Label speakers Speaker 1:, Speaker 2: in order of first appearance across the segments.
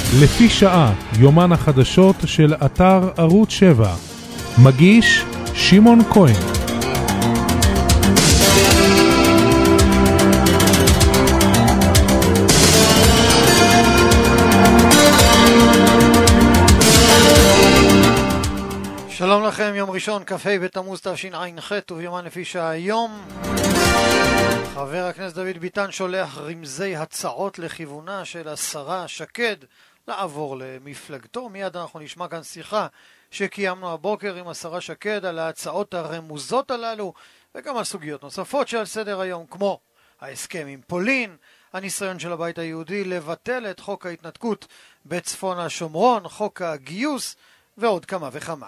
Speaker 1: לפי שעה, יומן החדשות של אתר ערוץ 7. מגיש שמעון כהן.
Speaker 2: שלום לכם, יום ראשון, כ"ה בתמוז תשע"ח, וביומן לפי שעה היום. חבר הכנסת דוד ביטן שולח רמזי הצעות לכיוונה של השרה שקד לעבור למפלגתו. מיד אנחנו נשמע כאן שיחה שקיימנו הבוקר עם השרה שקד על ההצעות הרמוזות הללו, וגם על סוגיות נוספות שעל סדר היום, כמו ההסכם עם פולין, הניסיון של הבית היהודי לבטל את חוק ההתנתקות בצפון השומרון, חוק הגיוס, ועוד כמה וכמה.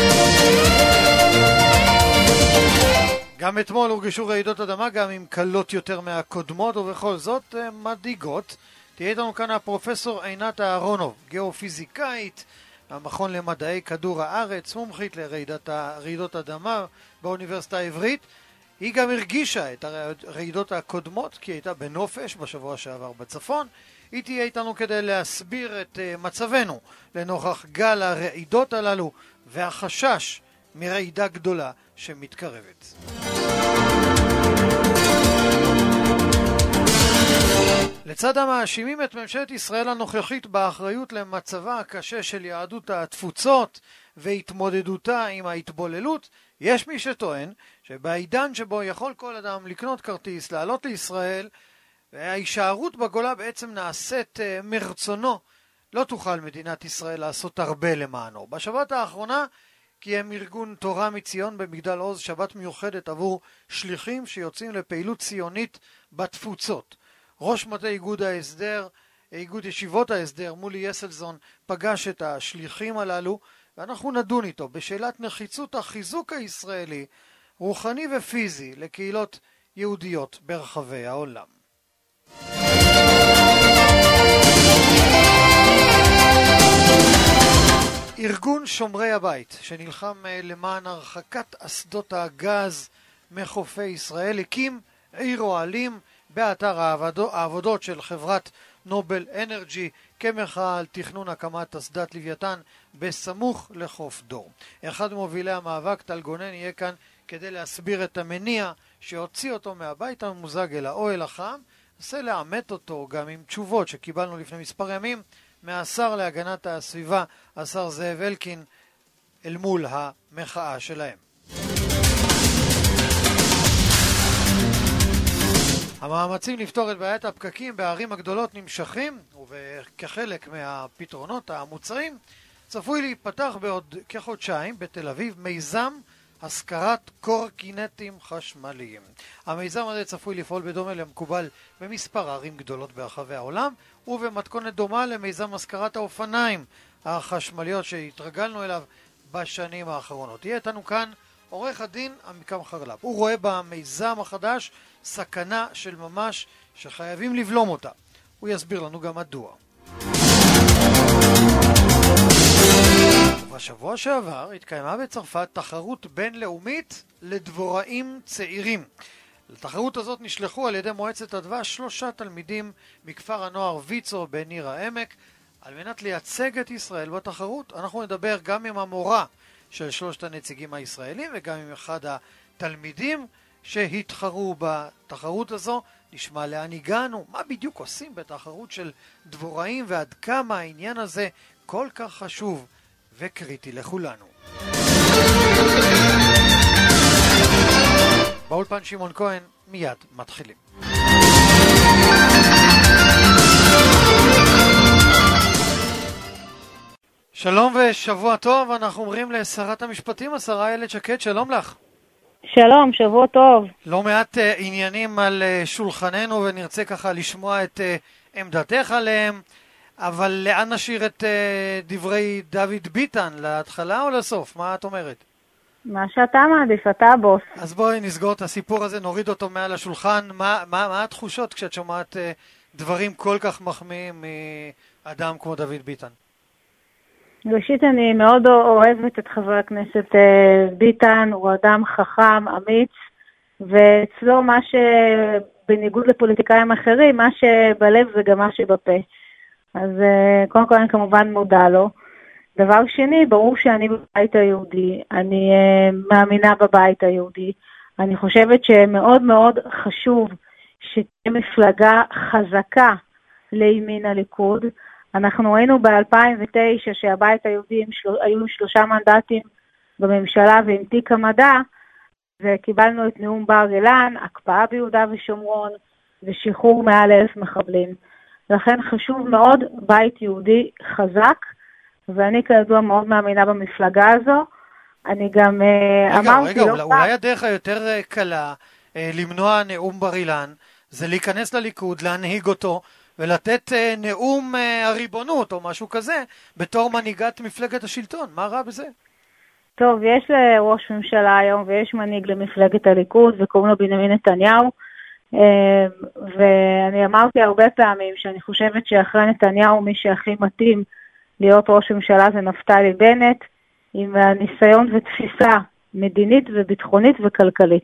Speaker 2: גם אתמול הורגשו רעידות אדמה, גם עם קלות יותר מהקודמות, ובכל זאת מדאיגות. תהיה איתנו כאן הפרופסור עינת אהרונוב, גיאופיזיקאית מהמכון למדעי כדור הארץ, מומחית לרעידות אדמה באוניברסיטה העברית. היא גם הרגישה את הרעידות הקודמות, כי היא הייתה בנופש בשבוע שעבר בצפון. היא תהיה איתנו כדי להסביר את מצבנו לנוכח גל הרעידות הללו והחשש מרעידה גדולה שמתקרבת. לצד המאשימים את ממשלת ישראל הנוכחית באחריות למצבה הקשה של יהדות התפוצות והתמודדותה עם ההתבוללות, יש מי שטוען שבעידן שבו יכול כל אדם לקנות כרטיס, לעלות לישראל, וההישארות בגולה בעצם נעשית מרצונו, לא תוכל מדינת ישראל לעשות הרבה למענו. בשבת האחרונה קיים ארגון תורה מציון במגדל עוז שבת מיוחדת עבור שליחים שיוצאים לפעילות ציונית בתפוצות. ראש מטה איגוד ישיבות ההסדר, מולי יסלזון, פגש את השליחים הללו, ואנחנו נדון איתו בשאלת נחיצות החיזוק הישראלי, רוחני ופיזי, לקהילות יהודיות ברחבי העולם. ארגון שומרי הבית, שנלחם למען הרחקת אסדות הגז מחופי ישראל, הקים עיר אוהלים באתר העבודות של חברת נובל אנרג'י כמחאה על תכנון הקמת אסדת לוויתן בסמוך לחוף דור. אחד מובילי המאבק, טל גונן, יהיה כאן כדי להסביר את המניע שהוציא אותו מהבית הממוזג אל האוהל החם. ננסה לאמת אותו גם עם תשובות שקיבלנו לפני מספר ימים מהשר להגנת הסביבה, השר זאב אלקין, אל מול המחאה שלהם. המאמצים לפתור את בעיית הפקקים בערים הגדולות נמשכים, וכחלק מהפתרונות המוצעים צפוי להיפתח בעוד כחודשיים בתל אביב מיזם השכרת קורקינטים חשמליים. המיזם הזה צפוי לפעול בדומה למקובל במספר ערים גדולות ברחבי העולם, ובמתכונת דומה למיזם השכרת האופניים החשמליות שהתרגלנו אליו בשנים האחרונות. יהיה איתנו כאן עורך הדין עמיקם חרל"פ. הוא רואה במיזם החדש סכנה של ממש שחייבים לבלום אותה. הוא יסביר לנו גם מדוע. בשבוע שעבר התקיימה בצרפת תחרות בינלאומית לדבוראים צעירים. לתחרות הזאת נשלחו על ידי מועצת הדבש 3 תלמידים מכפר הנוער ויצו בניר העמק על מנת לייצג את ישראל בתחרות. אנחנו נדבר גם עם המורה של 3 הנציגים הישראלים וגם עם אחד התלמידים שהתחרו בתחרות הזו. נשמע לאן הגענו, מה בדיוק עושים בתחרות של דבוראים ועד כמה העניין הזה כל כך חשוב וקריטי לכולנו. באולפן שמעון כהן, מיד מתחילים. שלום ושבוע טוב, אנחנו אומרים לשרת המשפטים, השרה איילת שקד, שלום לך.
Speaker 3: שלום, שבוע טוב.
Speaker 2: לא מעט עניינים על שולחננו ונרצה ככה לשמוע את עמדתך עליהם, אבל לאן נשאיר את דברי דוד ביטן, להתחלה או לסוף? מה את אומרת?
Speaker 3: מה שאתה מעדיף, אתה הבוס.
Speaker 2: אז בואי נסגור את הסיפור הזה, נוריד אותו מעל השולחן. מה התחושות כשאת שומעת דברים כל כך מחמיאים מאדם כמו דוד ביטן?
Speaker 3: ראשית, אני מאוד אוהבת את חבר הכנסת ביטן, הוא אדם חכם, אמיץ, ואצלו מה שבניגוד לפוליטיקאים אחרים, מה שבלב זה גם מה שבפה. אז קודם כל אני כמובן מודה לו. דבר שני, ברור שאני בבית היהודי, אני מאמינה בבית היהודי. אני חושבת שמאוד מאוד חשוב שתהיה מפלגה חזקה לימין הליכוד. אנחנו ראינו ב-2009 שהבית היהודי היו 3 מנדטים בממשלה ועם תיק המדע, וקיבלנו את נאום בר אילן, הקפאה ביהודה ושומרון ושחרור מעל 1,000 מחבלים. לכן חשוב מאוד בית יהודי חזק, ואני כידוע מאוד מאמינה במפלגה הזו. אני גם אמרתי...
Speaker 2: רגע, אולי הדרך היותר קלה למנוע נאום בר אילן, זה להיכנס לליכוד, להנהיג אותו, ולתת נאום הריבונות או משהו כזה, בתור מנהיגת מפלגת השלטון. מה רע בזה?
Speaker 3: טוב, יש לראש ממשלה היום, ויש מנהיג למפלגת הליכוד, וקוראים לו בנימין נתניהו, ואני אמרתי הרבה פעמים שאני חושבת שאחרי נתניהו מי שהכי מתאים להיות ראש ממשלה זה נפתלי בנט, עם הניסיון ותפיסה מדינית וביטחונית וכלכלית.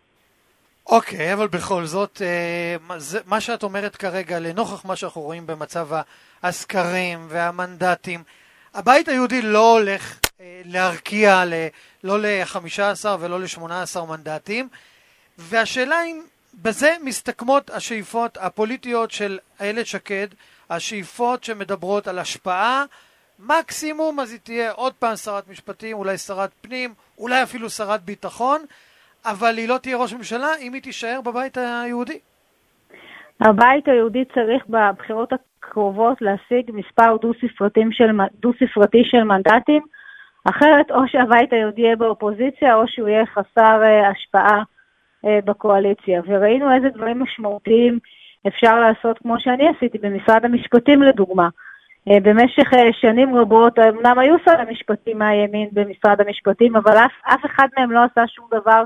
Speaker 2: אוקיי, אבל בכל זאת, מה שאת אומרת כרגע, לנוכח מה שאנחנו רואים במצב הסקרים והמנדטים, הבית היהודי לא הולך להרקיע לא ל-15 ולא ל-18 מנדטים, והשאלה אם בזה מסתכמות השאיפות הפוליטיות של איילת שקד, השאיפות שמדברות על השפעה, מקסימום אז היא תהיה עוד פעם שרת משפטים, אולי שרת פנים, אולי אפילו שרת ביטחון, אבל היא לא תהיה ראש ממשלה אם היא תישאר בבית היהודי.
Speaker 3: הבית היהודי צריך בבחירות הקרובות להשיג מספר דו-ספרתי של מנדטים, אחרת או שהבית היהודי יהיה באופוזיציה או שהוא יהיה חסר השפעה בקואליציה. וראינו איזה דברים משמעותיים אפשר לעשות כמו שאני עשיתי במשרד המשפטים לדוגמה. במשך שנים רבות, אמנם היו שר המשפטים מהימין במשרד המשפטים, אבל אף אחד מהם לא עשה שום דבר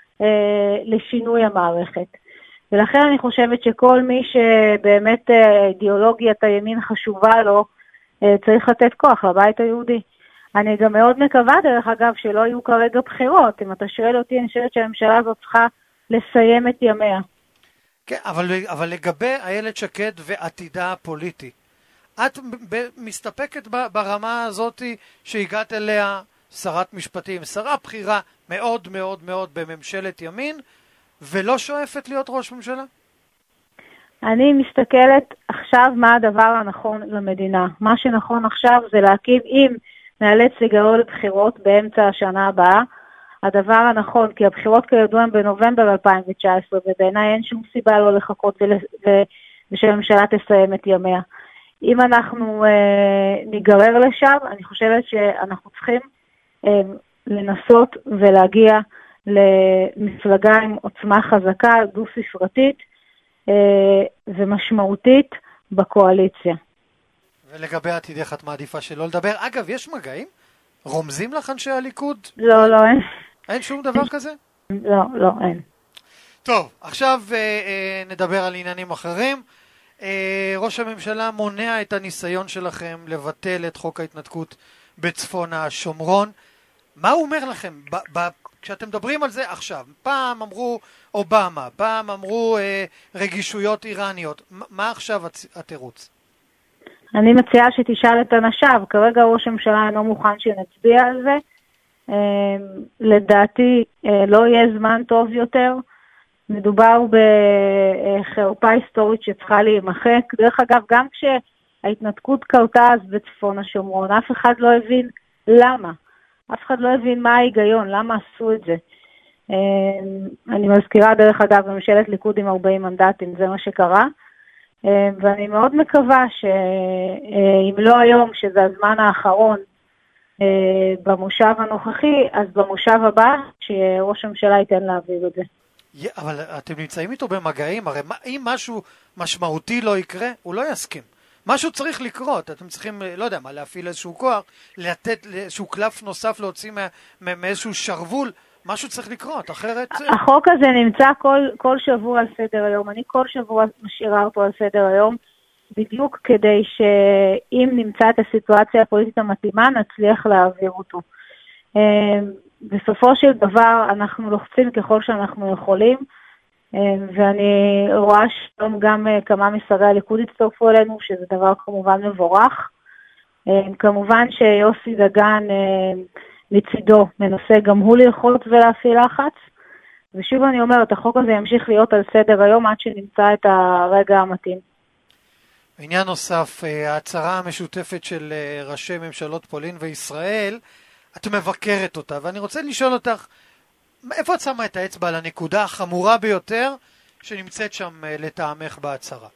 Speaker 3: לשינוי המערכת. ולכן אני חושבת שכל מי שבאמת אידיאולוגיית הימין חשובה לו, צריך לתת כוח לבית היהודי. אני גם מאוד מקווה דרך אגב שלא יהיו כרגע בחירות. אם אתה שואל אותי, אני חושבת שהממשלה הזאת צריכה לסיים את ימיה.
Speaker 2: כן, אבל לגבי איילת שקד ועתידה הפוליטי, את מסתפקת ברמה הזאת שהגעת אליה שרת משפטים, שרה בחירה מאוד מאוד מאוד בממשלת ימין, ולא שואפת להיות ראש ממשלה?
Speaker 3: אני מסתכלת עכשיו מה הדבר הנכון למדינה. מה שנכון עכשיו זה להקים, אם נאלץ לגרור לבחירות באמצע השנה הבאה, הדבר הנכון, כי הבחירות כידוע הם בנובמבר 2019, ובעיניי אין שום סיבה לא לחכות ושהממשלה תסיים את ימיה. אם אנחנו ניגרר לשם, אני חושבת שאנחנו צריכים לנסות ולהגיע למפלגה עם עוצמה חזקה, דו-ספרתית ומשמעותית בקואליציה.
Speaker 2: ולגבי עתידך את מעדיפה שלא לדבר? אגב, יש מגעים? רומזים לך אנשי הליכוד?
Speaker 3: לא, אין.
Speaker 2: אין שום דבר כזה?
Speaker 3: לא, אין.
Speaker 2: טוב, עכשיו נדבר על עניינים אחרים. ראש הממשלה מונע את הניסיון שלכם לבטל את חוק ההתנתקות בצפון השומרון. מה הוא אומר לכם? כשאתם מדברים על זה עכשיו, פעם אמרו אובמה, פעם אמרו רגישויות איראניות. מה עכשיו התירוץ?
Speaker 3: אני מציעה שתשאל את אנשיו. כרגע ראש הממשלה אינו מוכן שנצביע על זה. לדעתי לא יהיה זמן טוב יותר. מדובר בחרפה היסטורית שצריכה להימחק. דרך אגב, גם כשההתנתקות קרתה אז בצפון השומרון, אף אחד לא הבין למה. אף אחד לא הבין מה ההיגיון, למה עשו את זה. אני מזכירה דרך אגב בממשלת ליכוד עם 40 מנדטים, זה מה שקרה. ואני מאוד מקווה שאם לא היום, שזה הזמן האחרון במושב הנוכחי, אז במושב הבא שראש הממשלה ייתן להעביר את זה.
Speaker 2: אבל אתם נמצאים איתו במגעים, הרי אם משהו משמעותי לא יקרה, הוא לא יסכים. משהו צריך לקרות, אתם צריכים, לא יודע מה, להפעיל איזשהו כוח, לתת איזשהו קלף נוסף להוציא מאיזשהו שרוול, משהו צריך לקרות, אחרת...
Speaker 3: החוק הזה נמצא כל שבוע על סדר היום, אני כל שבוע משאירה אותו על סדר היום, בדיוק כדי שאם נמצא את הסיטואציה הפוליטית המתאימה, נצליח להעביר אותו. בסופו של דבר אנחנו לוחצים ככל שאנחנו יכולים, ואני רואה גם כמה משרי הליכוד הצטרפו אלינו, שזה דבר כמובן מבורך. כמובן שיוסי דגן לצידו מנסה גם הוא ללחוץ ולהפעיל לחץ, ושוב אני אומרת, החוק הזה ימשיך להיות על סדר היום עד שנמצא את הרגע המתאים.
Speaker 2: עניין נוסף, ההצהרה המשותפת של ראשי ממשלות פולין וישראל, את מבקרת אותה, ואני רוצה לשאול אותך, איפה את שמה את האצבע על הנקודה החמורה ביותר שנמצאת שם לטעמך בהצהרה?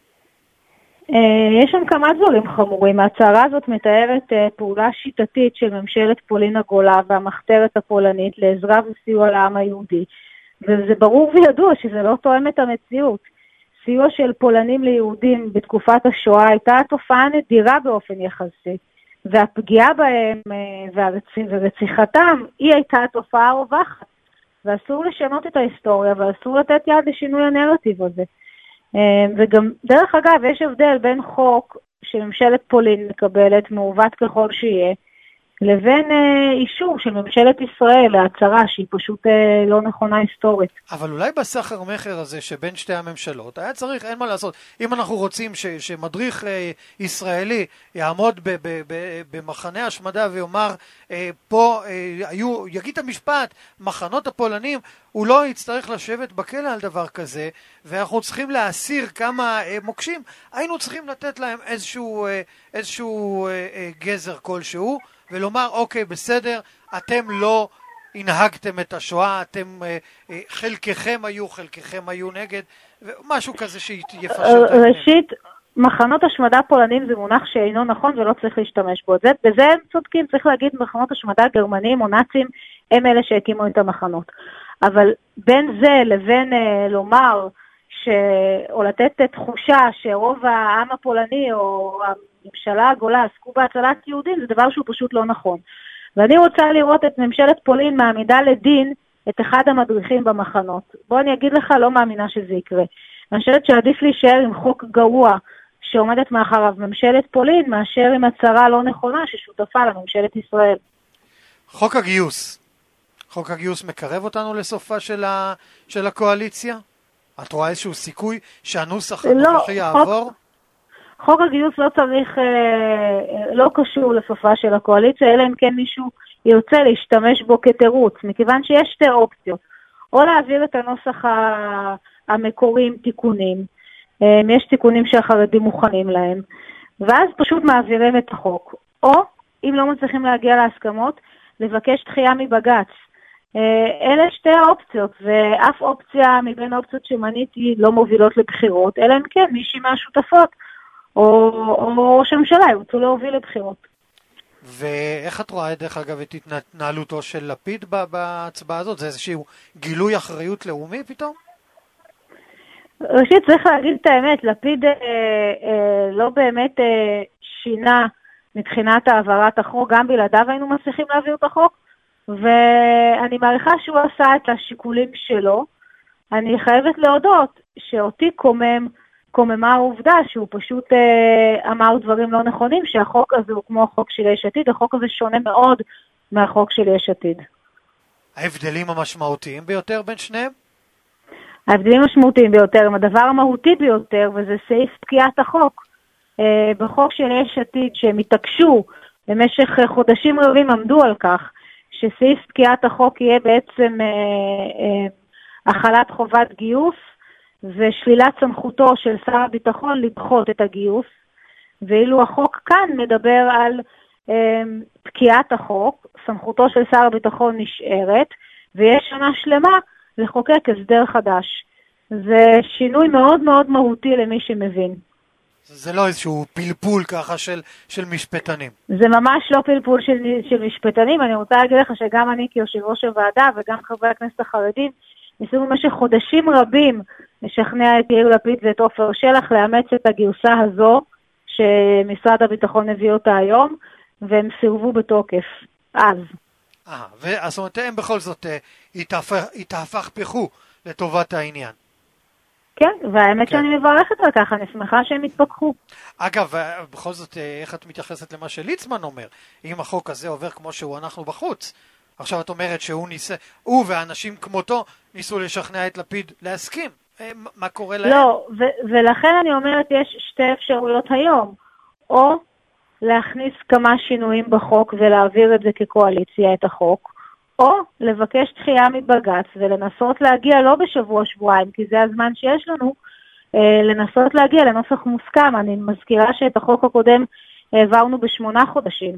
Speaker 3: יש שם כמה דברים חמורים. ההצהרה הזאת מתארת פעולה שיטתית של ממשלת פולין הגולה והמחתרת הפולנית לעזרה וסיוע לעם היהודי, וזה ברור וידוע שזה לא תואם את המציאות. סיוע של פולנים ליהודים בתקופת השואה הייתה תופעה נדירה באופן יחסי, והפגיעה בהם ורציחתם היא הייתה תופעה רווחת, ואסור לשנות את ההיסטוריה ואסור לתת יד לשינוי הנרטיב הזה. וגם דרך אגב יש הבדל בין חוק שממשלת פולין מקבלת מעוות ככל שיהיה, לבין אישור של ממשלת ישראל להצהרה שהיא פשוט לא נכונה היסטורית.
Speaker 2: אבל אולי בסחר מחר הזה שבין שתי הממשלות היה צריך, אין מה לעשות, אם אנחנו רוצים שמדריך ישראלי יעמוד במחנה השמדה ויאמר פה יגיד המשפט מחנות הפולנים, הוא לא יצטרך לשבת בכלא על דבר כזה, ואנחנו צריכים להסיר כמה מוקשים, היינו צריכים לתת להם איזשהו גזר כלשהו, ולומר, אוקיי, בסדר, אתם לא הנהגתם את השואה, אתם, חלקכם היו נגד, משהו כזה שיפשט.
Speaker 3: ראשית, מחנות השמדה פולנים זה מונח שאינו נכון ולא צריך להשתמש בו. בזה הם צודקים, צריך להגיד, מחנות השמדה גרמנים או נאצים, הם אלה שהקימו את המחנות. אבל בין זה לבין לומר, או לתת תחושה שרוב העם הפולני או הממשלה הגולה עסקו בהצלת יהודים, זה דבר שהוא פשוט לא נכון. ואני רוצה לראות את ממשלת פולין מעמידה לדין את אחד המדריכים במחנות. בוא אני אגיד לך, לא מאמינה שזה יקרה. אני חושבת שעדיף להישאר עם חוק גרוע שעומדת מאחריו ממשלת פולין, מאשר עם הצהרה לא נכונה ששותפה לממשלת ישראל.
Speaker 2: חוק הגיוס. חוק הגיוס מקרב אותנו לסופה של הקואליציה? את רואה איזשהו סיכוי שהנוסח הנוכחי יעבור?
Speaker 3: חוק הגיוס לא צריך, לא קשור לסופה של הקואליציה, אלא אם כן מישהו ירצה להשתמש בו כתירוץ, מכיוון שיש שתי אופציות. או להעביר את הנוסח המקורי עם תיקונים, יש תיקונים שהחרדים מוכנים להם, ואז פשוט מעבירים את החוק. או, אם לא מצליחים להגיע להסכמות, לבקש דחייה מבג"ץ. אלה שתי האופציות, ואף אופציה מבין האופציות שמניתי לא מובילות לבחירות, אלא אם כן מישהי מהשותפות או ראש הממשלה ירצו להוביל לבחירות.
Speaker 2: ואיך את רואה דרך אגב את התנהלותו של לפיד בהצבעה הזאת? זה איזשהו גילוי אחריות לאומי פתאום?
Speaker 3: ראשית צריך להגיד את האמת, לפיד לא באמת שינה מבחינת העברת החוק, גם בלעדיו היינו מצליחים להעביר את החוק, ואני מעריכה שהוא עשה את השיקולים שלו. אני חייבת להודות שאותי קוממה העובדה שהוא פשוט אמר דברים לא נכונים, שהחוק הזה הוא כמו החוק של יש עתיד, החוק הזה שונה מאוד מהחוק של יש עתיד.
Speaker 2: ההבדלים המשמעותיים ביותר בין שניהם?
Speaker 3: ההבדלים המשמעותיים ביותר הם הדבר המהותי ביותר, וזה סעיף פקיעת החוק. בחוק של יש עתיד שהם התעקשו במשך חודשים רבים עמדו על כך, שסעיף פקיעת החוק יהיה בעצם החלת חובת גיוס, ושלילת סמכותו של שר הביטחון לדחות את הגיוס, ואילו החוק כאן מדבר על פקיעת החוק, סמכותו של שר הביטחון נשארת, ויש שנה שלמה לחוקק הסדר חדש. זה שינוי מאוד מאוד מהותי למי שמבין.
Speaker 2: זה לא איזשהו פלפול ככה של משפטנים.
Speaker 3: זה ממש לא פלפול של משפטנים. אני רוצה להגיד לך שגם אני כיושב ראש הוועדה וגם חברי הכנסת החרדים ניסינו במשך חודשים רבים לשכנע את יאיר לפיד ואת עופר שלח לאמץ את הגרסה הזו שמשרד הביטחון הביא אותה היום, והם סירבו בתוקף אז.
Speaker 2: זאת אומרת, הם בכל זאת התהפכו לטובת העניין.
Speaker 3: כן, והאמת שאני מברכת על כך, אני שמחה שהם התפכחו.
Speaker 2: אגב, בכל זאת, איך את מתייחסת למה שליצמן אומר? אם החוק הזה עובר כמו שהוא אנחנו בחוץ, עכשיו את אומרת הוא ואנשים כמותו ניסו לשכנע את לפיד להסכים. מה קורה להם?
Speaker 3: לא, ולכן אני אומרת, יש שתי אפשרויות היום. או להכניס כמה שינויים בחוק ולהעביר את זה כקואליציה את החוק, או לבקש דחייה מבג"ץ ולנסות להגיע לא בשבוע-שבועיים, כי זה הזמן שיש לנו, לנסות להגיע לנוסח מוסכם. אני מזכירה שאת החוק הקודם העברנו ב8 חודשים.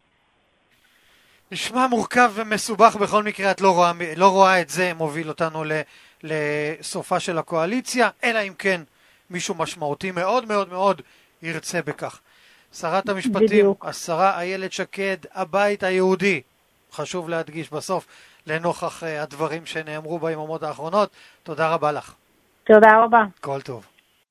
Speaker 2: נשמע מורכב ומסובך בכל מקרה, את לא רואה את זה מוביל אותנו לסופה של הקואליציה, אלא אם כן מישהו משמעותי מאוד מאוד מאוד ירצה בכך. שרת המשפטים, בדיוק. השרה איילת שקד, הבית היהודי, חשוב להדגיש בסוף, לנוכח הדברים שנאמרו ביממות האחרונות. תודה רבה לך.
Speaker 3: תודה רבה.
Speaker 2: כל טוב.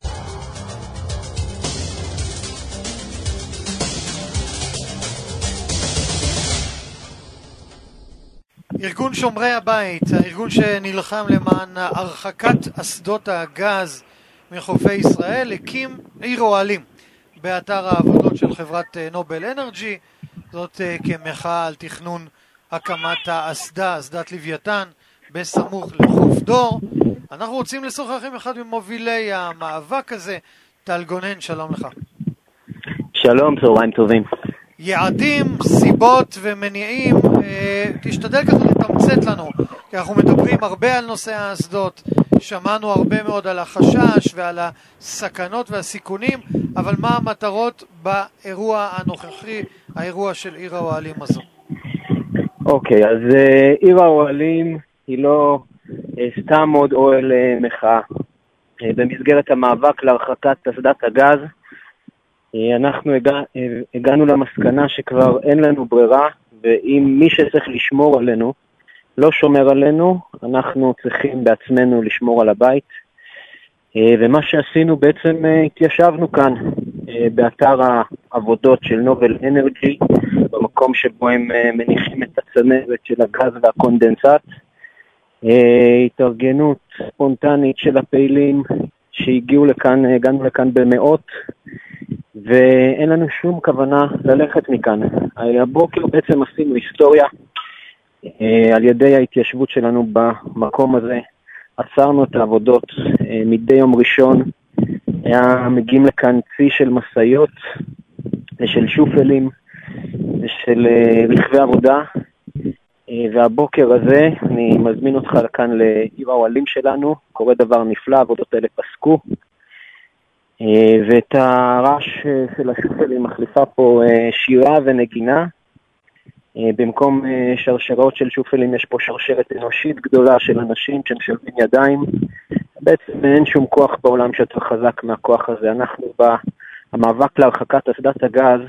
Speaker 2: ארגון שומרי הבית, הארגון שנלחם למען הרחקת אסדות הגז מחופי ישראל, הקים עיר אוהלים באתר העבודות של חברת נובל אנרג'י, זאת כמחאה על תכנון הקמת האסדה, אסדת לוויתן, בסמוך לחוף דור. אנחנו רוצים לשוחח עם אחד ממובילי המאבק הזה. טל גונן, שלום לך.
Speaker 4: שלום, צהריים טובים.
Speaker 2: יעדים, סיבות ומניעים, תשתדל ככה לתמצת לנו, כי אנחנו מדברים הרבה על נושא האסדות, שמענו הרבה מאוד על החשש ועל הסכנות והסיכונים, אבל מה המטרות באירוע הנוכחי, האירוע של עיר האוהלים הזו?
Speaker 4: אוקיי, אז עיר האוהלים היא לא סתם עוד אוהל מחאה. במסגרת המאבק להרחקת אסדת הגז, אנחנו הגענו למסקנה שכבר אין לנו ברירה, ואם מי שצריך לשמור עלינו לא שומר עלינו, אנחנו צריכים בעצמנו לשמור על הבית. ומה שעשינו בעצם, התיישבנו כאן באתר העבודות של נובל אנרג'י, במקום שבו הם מניחים את הצנרת של הגז והקונדנסט. התארגנות ספונטנית של הפעילים שהגיעו לכאן, הגענו לכאן במאות, ואין לנו שום כוונה ללכת מכאן. הבוקר בעצם עשינו היסטוריה על ידי ההתיישבות שלנו במקום הזה. עצרנו את העבודות מדי יום ראשון, היה מגיעים לכאן צי של מסעיות ושל שופלים ושל רכבי עבודה, והבוקר הזה אני מזמין אותך לכאן לעיר האוהלים שלנו. קורה דבר נפלא, העבודות האלה פסקו, ואת הרעש של השופלים מחליפה פה שירה ונגינה. במקום שרשרות של שופלים יש פה שרשרת אנושית גדולה של אנשים שמשלבים ידיים. בעצם אין שום כוח בעולם שיותר חזק מהכוח הזה. אנחנו במאבק להרחקת אסדת הגז,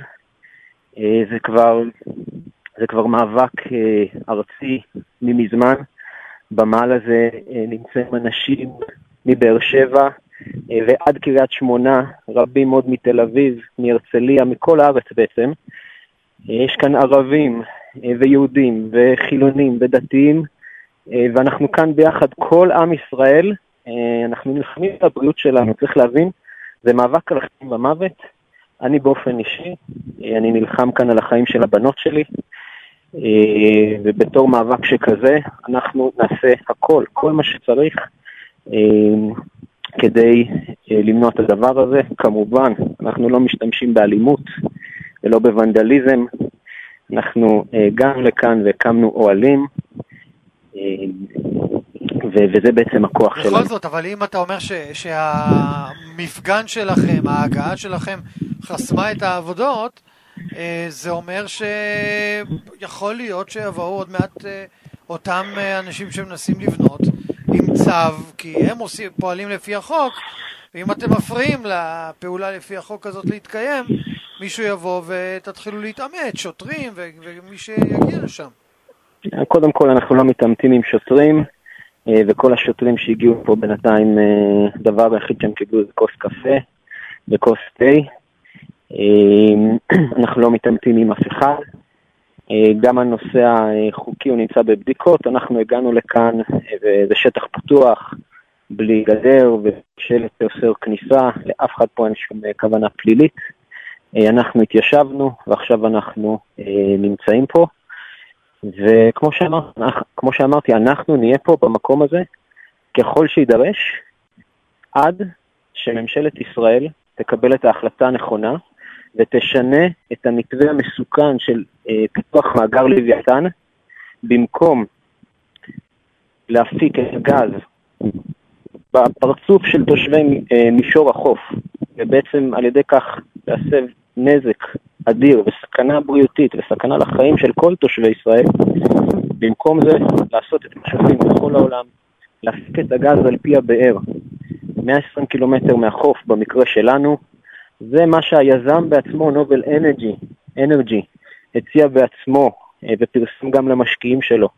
Speaker 4: זה כבר מאבק ארצי ממזמן. במעל הזה נמצאים אנשים מבאר שבע ועד קריית שמונה, רבים מאוד מתל אביב, מהרצליה, מכל הארץ בעצם. יש כאן ערבים ויהודים וחילונים ודתיים, ואנחנו כאן ביחד, כל עם ישראל. אנחנו נלחמים את הבריאות שלנו, צריך להבין, זה מאבק על החיים במוות. אני באופן אישי, אני נלחם כאן על החיים של הבנות שלי, ובתור מאבק שכזה אנחנו נעשה הכל, כל מה שצריך כדי למנוע את הדבר הזה. כמובן, אנחנו לא משתמשים באלימות ולא בוונדליזם. אנחנו הגענו לכאן והקמנו אוהלים, וזה בעצם הכוח שלנו.
Speaker 2: בכל זאת, אבל אם אתה אומר שהמפגן שלכם, ההגעה שלכם חסמה את העבודות, זה אומר שיכול להיות שיבואו עוד מעט אותם אנשים שמנסים לבנות עם צו, כי הם פועלים לפי החוק, ואם אתם מפריעים לפעולה לפי החוק הזאת להתקיים, מישהו יבוא ותתחילו להתאמת, שוטרים ומי שיגיע לשם.
Speaker 4: קודם כל אנחנו לא מתאמתים עם שוטרים, וכל השוטרים שהגיעו פה בינתיים, דבר היחיד שהם קיבלו זה כוס קפה וכוס תה. אנחנו לא מתאמתים עם אף אחד. גם הנושא החוקי הוא נמצא בבדיקות. אנחנו הגענו לכאן וזה שטח פתוח, בלי גדר ושלט אוסר כניסה, לאף אחד פה אין שום כוונה פלילית. אנחנו התיישבנו ועכשיו אנחנו נמצאים פה. וכמו שאמרתי, אנחנו נהיה פה במקום הזה ככל שידרש, עד שממשלת ישראל תקבל את ההחלטה הנכונה, ותשנה את המתווה המסוכן של פיתוח מאגר לוויתן, במקום להפיק את הגז בפרצוף של תושבי מישור החוף, ובעצם על ידי כך להסב נזק אדיר וסכנה בריאותית וסכנה לחיים של כל תושבי ישראל. במקום זה לעשות את מה שעושים בכל העולם, להפיק את הגז על פי הבאר 120 קילומטר מהחוף במקרה שלנו. זה מה שהיזם בעצמו, נובל אנרגי, הציע בעצמו ופרסם גם למשקיעים שלו.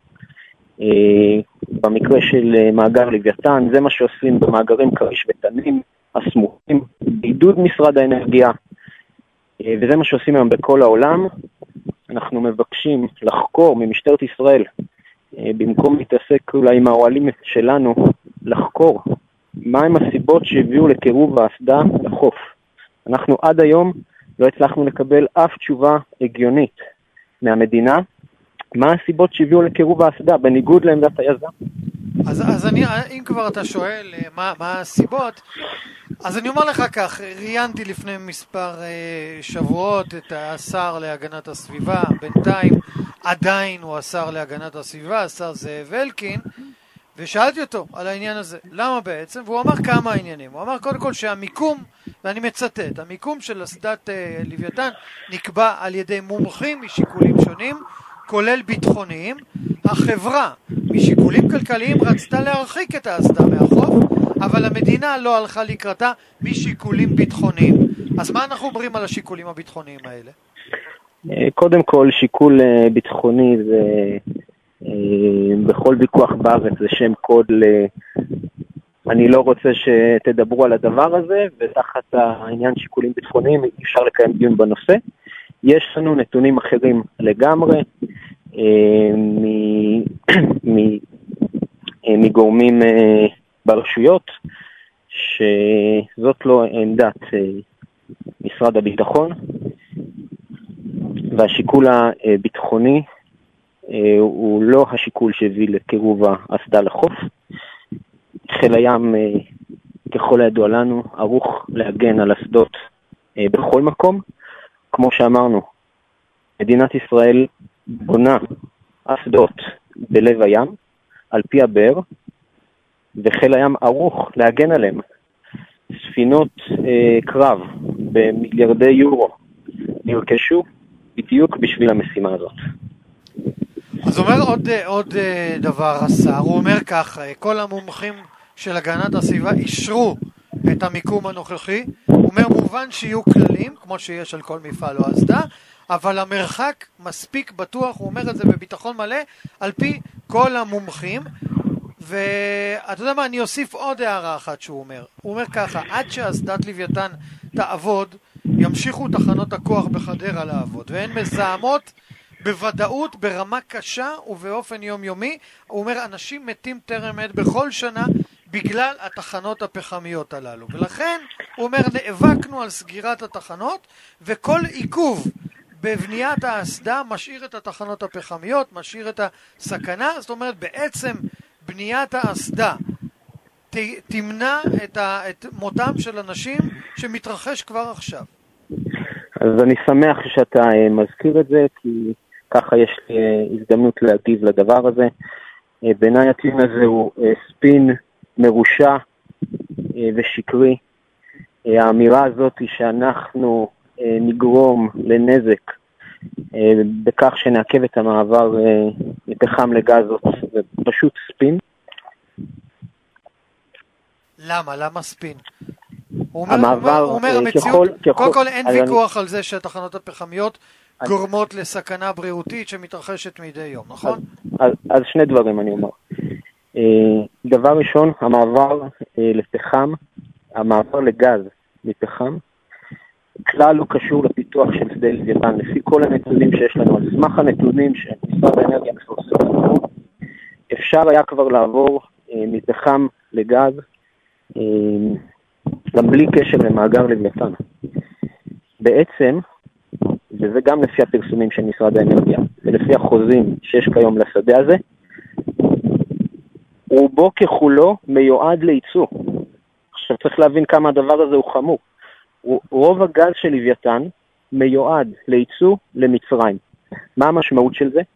Speaker 4: במקרה של מאגר לוויתן, זה מה שעושים במאגרים כריש ותנין הסמוכים, בעידוד משרד האנרגיה, וזה מה שעושים היום בכל העולם. אנחנו מבקשים לחקור ממשטרת ישראל, במקום להתעסק אולי עם האוהלים שלנו, לחקור מהם הסיבות שהביאו לקירוב האסדה לחוף. אנחנו עד היום לא הצלחנו לקבל אף תשובה הגיונית מהמדינה, מה הסיבות שהביאו לקירוב האסדה, בניגוד לעמדת היזם.
Speaker 2: אז אם כבר אתה שואל מה הסיבות, אז אני אומר לך כך, ראיינתי לפני מספר שבועות את השר להגנת הסביבה, בינתיים עדיין הוא השר להגנת הסביבה, השר זאב אלקין, ושאלתי אותו על העניין הזה, למה בעצם? והוא אמר כמה עניינים. הוא אמר קודם כל שהמיקום, ואני מצטט, המיקום של אסדת לוויתן נקבע על ידי מומחים משיקולים שונים, כולל ביטחוניים. החברה משיקולים כלכליים רצתה להרחיק את האסדה מהחוף, אבל המדינה לא הלכה לקראתה משיקולים ביטחוניים. אז מה אנחנו אומרים על השיקולים הביטחוניים האלה?
Speaker 4: קודם כל, שיקול ביטחוני זה בכל ויכוח בארץ זה שם קוד אני לא רוצה שתדברו על הדבר הזה, ותחת העניין שיקולים ביטחוניים אפשר לקיים דיון בנושא. יש לנו נתונים אחרים לגמרי מגורמים ברשויות, שזאת לא עמדת משרד הביטחון, והשיקול הביטחוני הוא לא השיקול שהביא לקירוב האסדה לחוף. חיל הים, ככל הידוע לנו, ערוך להגן על אסדות בכל מקום. כמו שאמרנו, מדינת ישראל בונה אסדות בלב הים, על פי הבאר, וחיל הים ערוך להגן עליהם. ספינות קרב במיליארדי יורו נרכשו בדיוק בשביל המשימה הזאת.
Speaker 2: אז אומר עוד דבר השר, הוא אומר כך, כל המומחים של הגנת הסביבה אישרו את המיקום הנוכחי, הוא אומר מובן שיהיו כללים, כמו שיש על כל מפעל או אסדה, אבל המרחק מספיק בטוח, הוא אומר את זה בביטחון מלא, על פי כל המומחים. ואתה יודע מה, אני אוסיף עוד הערה אחת שהוא אומר. הוא אומר ככה, עד שאסדת לוויתן תעבוד, ימשיכו תחנות הכוח בחדרה לעבוד, והן מזהמות בוודאות, ברמה קשה ובאופן יומיומי. הוא אומר, אנשים מתים טרם עת בכל שנה בגלל התחנות הפחמיות הללו. ולכן, הוא אומר, נאבקנו על סגירת התחנות, וכל עיכוב בבניית האסדה משאיר את התחנות הפחמיות, משאיר את הסכנה. זאת אומרת, בעצם בניית האסדה תמנע את מותם של אנשים שמתרחש כבר עכשיו.
Speaker 4: אז אני שמח שאתה מזכיר את זה, כי ככה יש לי הזדמנות להגיב לדבר הזה. בעיניי הטיעון הזה הוא ספין מרושע ושקרי. האמירה הזאת היא שאנחנו נגרום לנזק בכך שנעכב את המעבר מפחם לגז, זה פשוט ספין.
Speaker 2: למה? למה ספין? הוא אומר המציאות, קודם כל אין ויכוח על זה שהתחנות הפחמיות גורמות לסכנה בריאותית שמתרחשת מדי יום, נכון?
Speaker 4: אז שני דברים אני אומר. דבר ראשון, המעבר לפחם, המעבר לגז מפחם, כלל הוא קשור לפיתוח של שדה לוויתן. לפי כל הנתונים שיש לנו, על סמך הנתונים שמשרד האנרגיה מפרסם לנו, אפשר היה כבר לעבור מפחם לגז, גם בלי קשר למאגר לוויתן. בעצם, וזה גם לפי הפרסומים של משרד האנרגיה, ולפי החוזים שיש כיום לשדה הזה, רובו ככולו מיועד לייצוא. עכשיו צריך להבין כמה הדבר הזה הוא חמור. רוב הגז של לוויתן מיועד לייצוא למצרים. מה המשמעות של זה?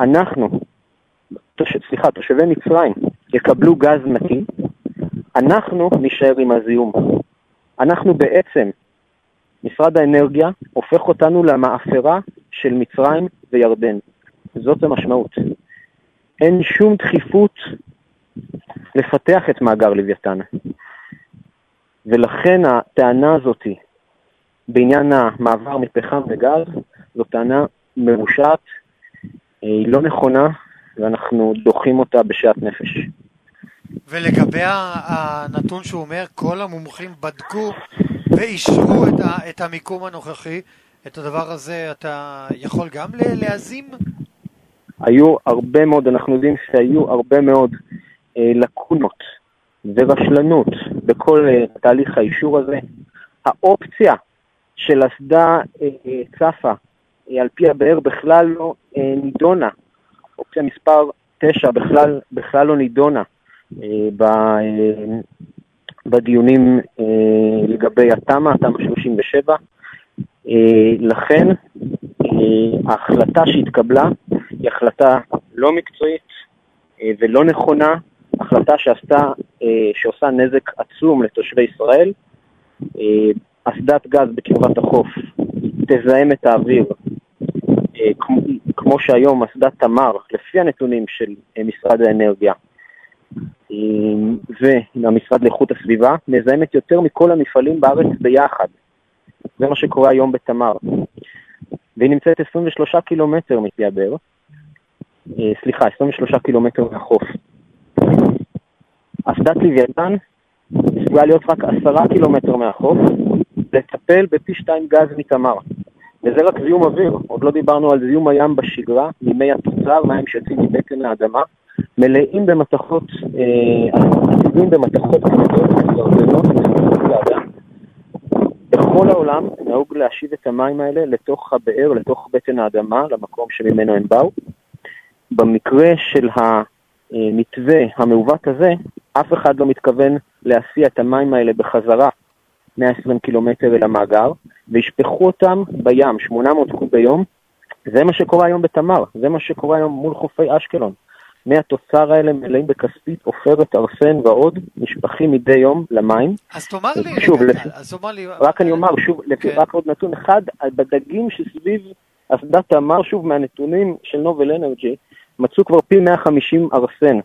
Speaker 4: תושבי מצרים יקבלו גז נקי, אנחנו נשאר עם הזיהום. אנחנו בעצם, משרד האנרגיה הופך אותנו למאפרה של מצרים וירדן. זאת המשמעות. אין שום דחיפות לפתח את מאגר לוויתן. ולכן הטענה הזאת בעניין המעבר מפחם לגז, זו טענה מרושעת, היא לא נכונה, ואנחנו דוחים אותה בשעת נפש.
Speaker 2: ולגבי הנתון שהוא אומר, כל המומחים בדקו ואישרו את המיקום הנוכחי, את הדבר הזה אתה יכול גם להזים?
Speaker 4: היו הרבה מאוד, אנחנו יודעים שהיו הרבה מאוד לקונות ורשלנות בכל תהליך האישור הזה. האופציה של אסדה צפה על פי הבאר בכלל לא נידונה. אופציה מספר 9 בכלל לא נידונה בדיונים לגבי התמ"א 37. לכן ההחלטה שהתקבלה היא החלטה לא מקצועית ולא נכונה, החלטה שעושה נזק עצום לתושבי ישראל. אסדת גז בקרבת החוף תזהם את האוויר, כמו שהיום אסדת תמר, לפי הנתונים של משרד האנרגיה והמשרד לאיכות הסביבה, מזהמת יותר מכל המפעלים בארץ ביחד. זה מה שקורה היום בתמר. והיא נמצאת 23 קילומטר מפי הבאר, 23 קילומטר מהחוף. אסדת לוויתן צפויה להיות רק 10 קילומטר מהחוף, לטפל בפי 2 גז מתמר. וזה רק זיהום אוויר, עוד לא דיברנו על זיהום הים בשגרה, ממי התוצר, מים שיוצאים מבטן האדמה, מלאים במתכות, עתידים במתכות כבדות וירדנות וחצות לאדם. בכל העולם נהוג להשיב את המים האלה לתוך הבאר, לתוך בטן האדמה, למקום שממנו הם באו. במקרה של המתווה המעוות הזה, אף אחד לא מתכוון להסיע את המים האלה בחזרה 120 קילומטר אל המאגר, וישפכו אותם בים, 800 קוב ביום. זה מה שקורה היום בתמר, זה מה שקורה היום מול חופי אשקלון. מהתוצר האלה מלאים בכספית, עופרת, ארסן ועוד, נשפכים מדי יום למים.
Speaker 2: אז תאמר לי,
Speaker 4: שוב, רק אני אומר, שוב,
Speaker 2: כן.
Speaker 4: רק עוד נתון אחד, בדגים שסביב אסדת תמר, שוב מהנתונים של נובל אנרג'י, מצאו כבר פי 150 ארסן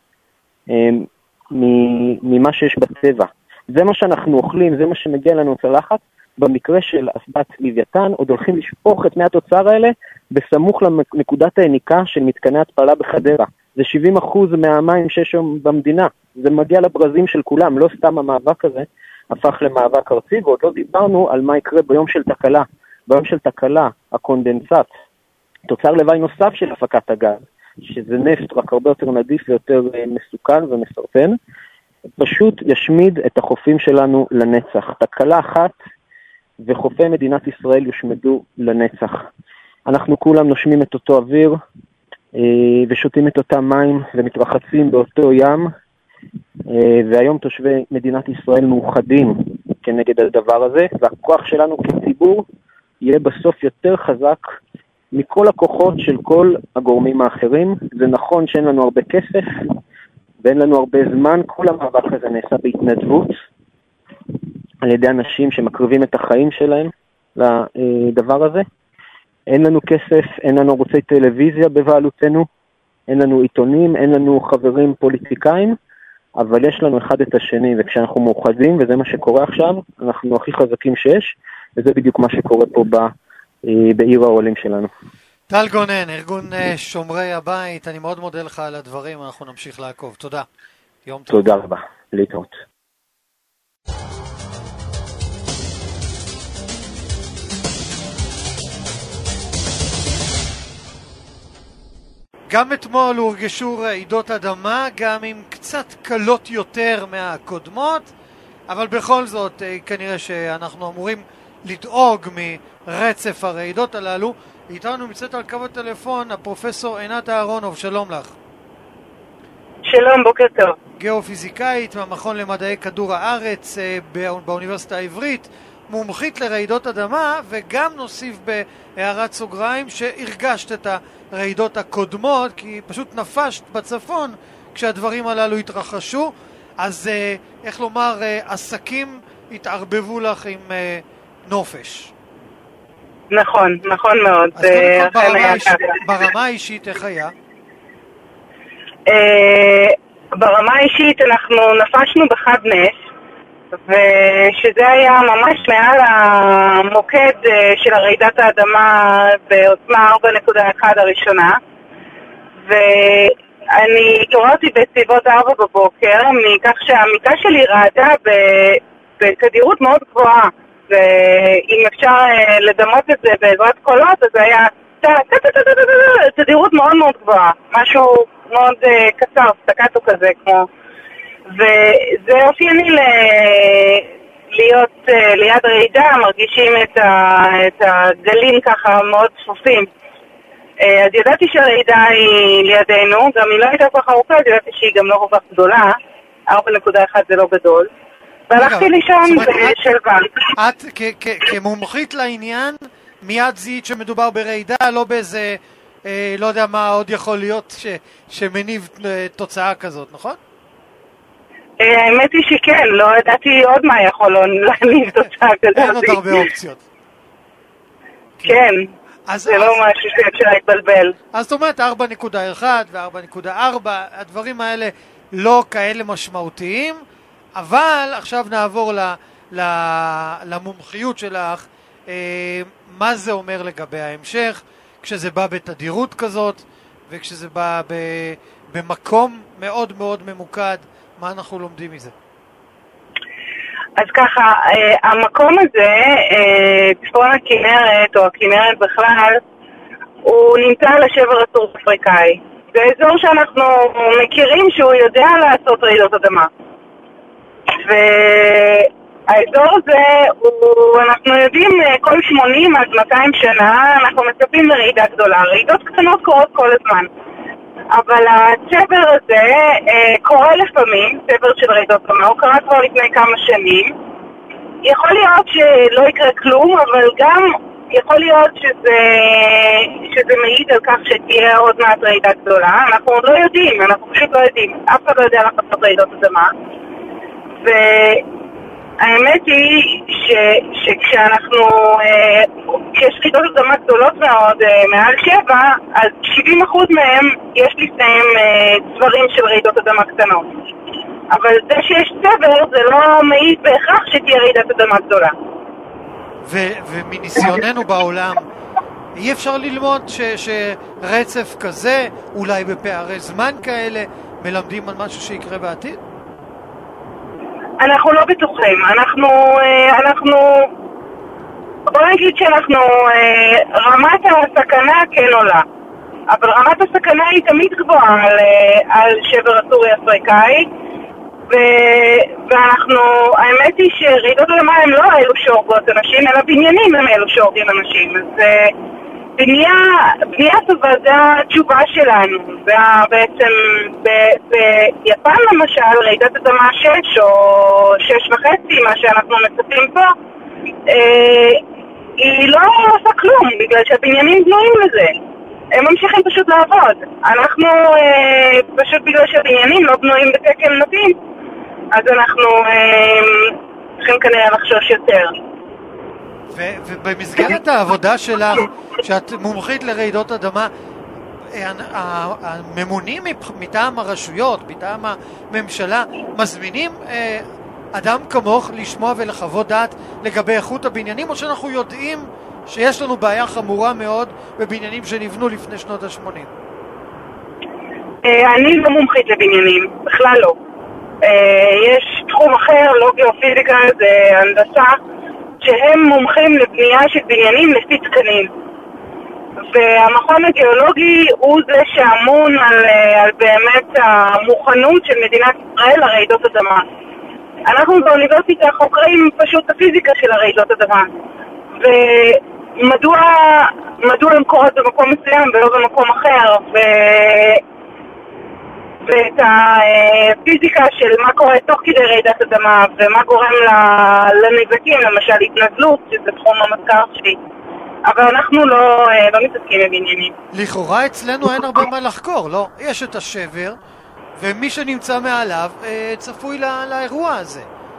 Speaker 4: ממה שיש בטבע. זה מה שאנחנו אוכלים, זה מה שמגיע לנו צלחת. במקרה של אסדת לוויתן, עוד הולכים לשפוך את מהתוצר האלה בסמוך לנקודת העניקה של מתקני התפלה בחדרה. זה 70% מהמים שיש שם במדינה. זה מגיע לברזים של כולם, לא סתם המאבק הזה הפך למאבק ארצי, ועוד לא דיברנו על מה יקרה ביום של תקלה. ביום של תקלה, הקונדנסט, תוצר לוואי נוסף של הפקת הגז, שזה נפט רק הרבה יותר נדיף ויותר מסוכן ומסרטן, פשוט ישמיד את החופים שלנו לנצח. תקלה אחת וחופי מדינת ישראל יושמדו לנצח. אנחנו כולם נושמים את אותו אוויר ושותים את אותם מים ומתרחצים באותו ים, והיום תושבי מדינת ישראל מאוחדים כנגד הדבר הזה, והכוח שלנו כציבור יהיה בסוף יותר חזק מכל הכוחות של כל הגורמים האחרים. זה נכון שאין לנו הרבה כסף ואין לנו הרבה זמן, כל המאבק הזה נעשה בהתנדבות על ידי אנשים שמקריבים את החיים שלהם לדבר הזה. אין לנו כסף, אין לנו ערוצי טלוויזיה בבעלותנו, אין לנו עיתונים, אין לנו חברים פוליטיקאים, אבל יש לנו אחד את השני, וכשאנחנו מאוחדים, וזה מה שקורה עכשיו, אנחנו הכי חזקים שיש, וזה בדיוק מה שקורה פה בעיר האוהלים שלנו.
Speaker 2: טל גונן, ארגון שומרי הבית, אני מאוד מודה לך על הדברים, אנחנו נמשיך לעקוב. תודה. יום טוב.
Speaker 4: תודה רבה. להתראות.
Speaker 2: גם אתמול הורגשו רעידות אדמה, גם עם קצת קלות יותר מהקודמות, אבל בכל זאת כנראה שאנחנו אמורים לדאוג מרצף הרעידות הללו. איתנו מצאת על קו הטלפון הפרופסור עינת אהרונוב, שלום לך.
Speaker 5: שלום, בוקר טוב.
Speaker 2: גיאופיזיקאית מהמכון למדעי כדור הארץ באוניברסיטה העברית, מומחית לרעידות אדמה, וגם נוסיף בהערת סוגריים שהרגשת את הרעידות הקודמות, כי פשוט נפשת בצפון כשהדברים הללו התרחשו. אז איך לומר, עסקים התערבבו לך עם נופש.
Speaker 5: נכון, נכון מאוד.
Speaker 2: אז ברמה האישית איך היה?
Speaker 5: ברמה האישית אנחנו נפשנו בחד נס, ושזה היה ממש מעל המוקד של הרעידת האדמה בעוצמה 4.1 הראשונה, ואני התעוררתי בסביבות 4 בבוקר מכך שהמיטה שלי רעדה בתדירות מאוד גבוהה, ואם אפשר לדמות את זה בעזרת קולות, אז זה היה תדירות מאוד מאוד גבוהה, משהו מאוד קצר, סטקטו כזה כמו, וזה אופייני להיות ליד רעידה, מרגישים את הגלים ככה מאוד צפופים. אז ידעתי שהרעידה היא לידינו, גם היא לא הייתה כל כך ארוכה, אז ידעתי שהיא גם לא כל כך גדולה, 4.1 זה לא גדול. והלכתי לישון בשלווה.
Speaker 2: את כמומחית לעניין מיד זיהית שמדובר ברעידה, לא באיזה, לא יודע מה עוד יכול להיות שמניב תוצאה כזאת, נכון?
Speaker 5: האמת היא שכן, לא ידעתי עוד מה יכול להניב תוצאה כזאת.
Speaker 2: אין עוד הרבה אופציות.
Speaker 5: כן, זה לא משהו שאפשר להתבלבל.
Speaker 2: אז זאת אומרת 4.1 ו-4.4, הדברים האלה לא כאלה משמעותיים, אבל עכשיו נעבור למומחיות שלך. מה זה אומר לגבי ההמשך כשזה בא בתדירות כזאת וכשזה בא במקום מאוד מאוד ממוקד? מה אנחנו לומדים מזה?
Speaker 5: אז ככה, המקום הזה, צפון הכנרת או הכנרת בכלל, הוא נמצא על השבר הסורי-אפריקאי. זה אזור שאנחנו מכירים שהוא יודע לעשות רעידות אדמה. והאזור הזה, אנחנו יודעים כל 80 עד 200 שנה, אנחנו מצפים לרעידה גדולה. רעידות קטנות קורות כל הזמן. אבל הצבר הזה קורה לפעמים, צבר של רעידות אדמה, הוא קרה כבר לפני כמה שנים. יכול להיות שלא יקרה כלום, אבל גם יכול להיות שזה מעיד על כך שתהיה עוד מעט רעידה גדולה. אנחנו עוד לא יודעים, אנחנו פשוט לא יודעים. אף אחד לא יודע לעשות רעידות אדמה. והאמת היא שכשאנחנו, כשיש רעידות אדמה גדולות מאוד, מעל 7, אז 70% מהם יש לפניהם צברים של רעידות אדמה קטנות. אבל זה שיש צבר זה לא מעיד בהכרח שתהיה רעידת אדמה גדולה.
Speaker 2: ומניסיוננו בעולם, אי אפשר ללמוד שרצף כזה, אולי בפערי זמן כאלה, מלמדים על משהו שיקרה בעתיד?
Speaker 5: אנחנו לא בטוחים. בוא נגיד שאנחנו, רמת הסכנה כן עולה. אבל רמת הסכנה היא תמיד גבוהה על שבר הסורי-אפריקאי. ואנחנו, האמת היא שרעידות אדמה הם לא אלו שהורגות אנשים, אלא בניינים הם אלו שהורגים אנשים. אז בנייה טובה זה התשובה שלנו. בעצם ביפן למשל, רעידת אדמה 6 או 6.5, מה שאנחנו מצפים פה, היא לא עושה כלום, בגלל שהבניינים בנויים לזה. הם ממשיכים פשוט לעבוד. אנחנו פשוט בגלל שהבניינים לא בנויים בתקן מתאים, אז אנחנו צריכים כנראה לחשוש יותר.
Speaker 2: ובמסגרת העבודה שלך, שאת מומחית לרעידות אדמה, הממונים מטעם הרשויות, מטעם הממשלה, מזמינים אדם כמוך לשמוע ולחוות דעת לגבי איכות הבניינים, או שאנחנו יודעים שיש לנו בעיה חמורה מאוד בבניינים שנבנו לפני שנות ה-80?
Speaker 5: אני לא מומחית לבניינים, בכלל לא. יש תחום אחר, לא גיאופיזיקה, זה הנדסה, שהם מומחים לבנייה של בניינים לפי תקנים. והמכון הגיאולוגי הוא זה שאמון על באמת המוכנות של מדינת ישראל לרעידות אדמה. אנחנו באוניברסיטה חוקרים פשוט הפיזיקה של הרעידות אדמה. ומדוע הן קורות במקום מסוים ולא במקום אחר, ואת הפיזיקה של מה קורה תוך כדי רעידת אדמה ומה גורם לנזקים, למשל התנזלות, שזה תחום המחקר שלי. אבל אנחנו לא מתעסקים בעניינים.
Speaker 2: לכאורה אצלנו אין הרבה מה לחקור, לא? יש את השבר, ומי שנמצא מעליו צפוי לאירוע הזה.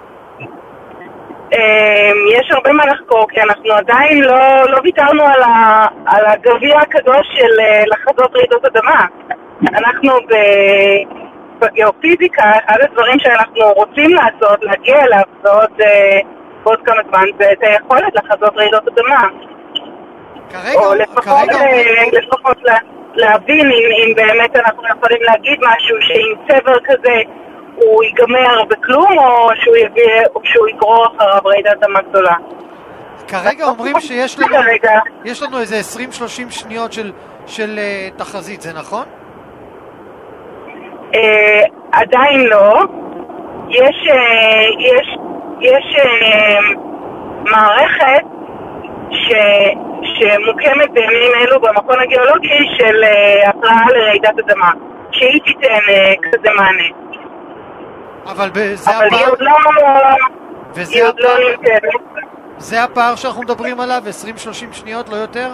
Speaker 5: יש הרבה מה לחקור, כי אנחנו עדיין לא ויתרנו על הגביע הקדוש של לחזות רעידות אדמה. אנחנו בגיאופיזיקה, אחד הדברים שאנחנו רוצים לעשות, להגיע אליו בעוד כמה זמן, זה את היכולת לחזות רעידות אדמה. או לפחות להבין אם באמת אנחנו יכולים להגיד משהו שעם צבר כזה הוא ייגמר בכלום, או שהוא יגרור אחריו רעידת אדמה גדולה.
Speaker 2: כרגע אומרים שיש לנו איזה 20-30 שניות של תחזית, זה נכון?
Speaker 5: עדיין לא. יש מערכת שמוקמת בימים אלו במכון הגיאולוגי של התראה לרעידת אדמה, שהיא תיתן כזה מענה.
Speaker 2: אבל
Speaker 5: היא עוד לא נמצאת.
Speaker 2: זה הפער שאנחנו מדברים עליו, 20-30 שניות, לא יותר?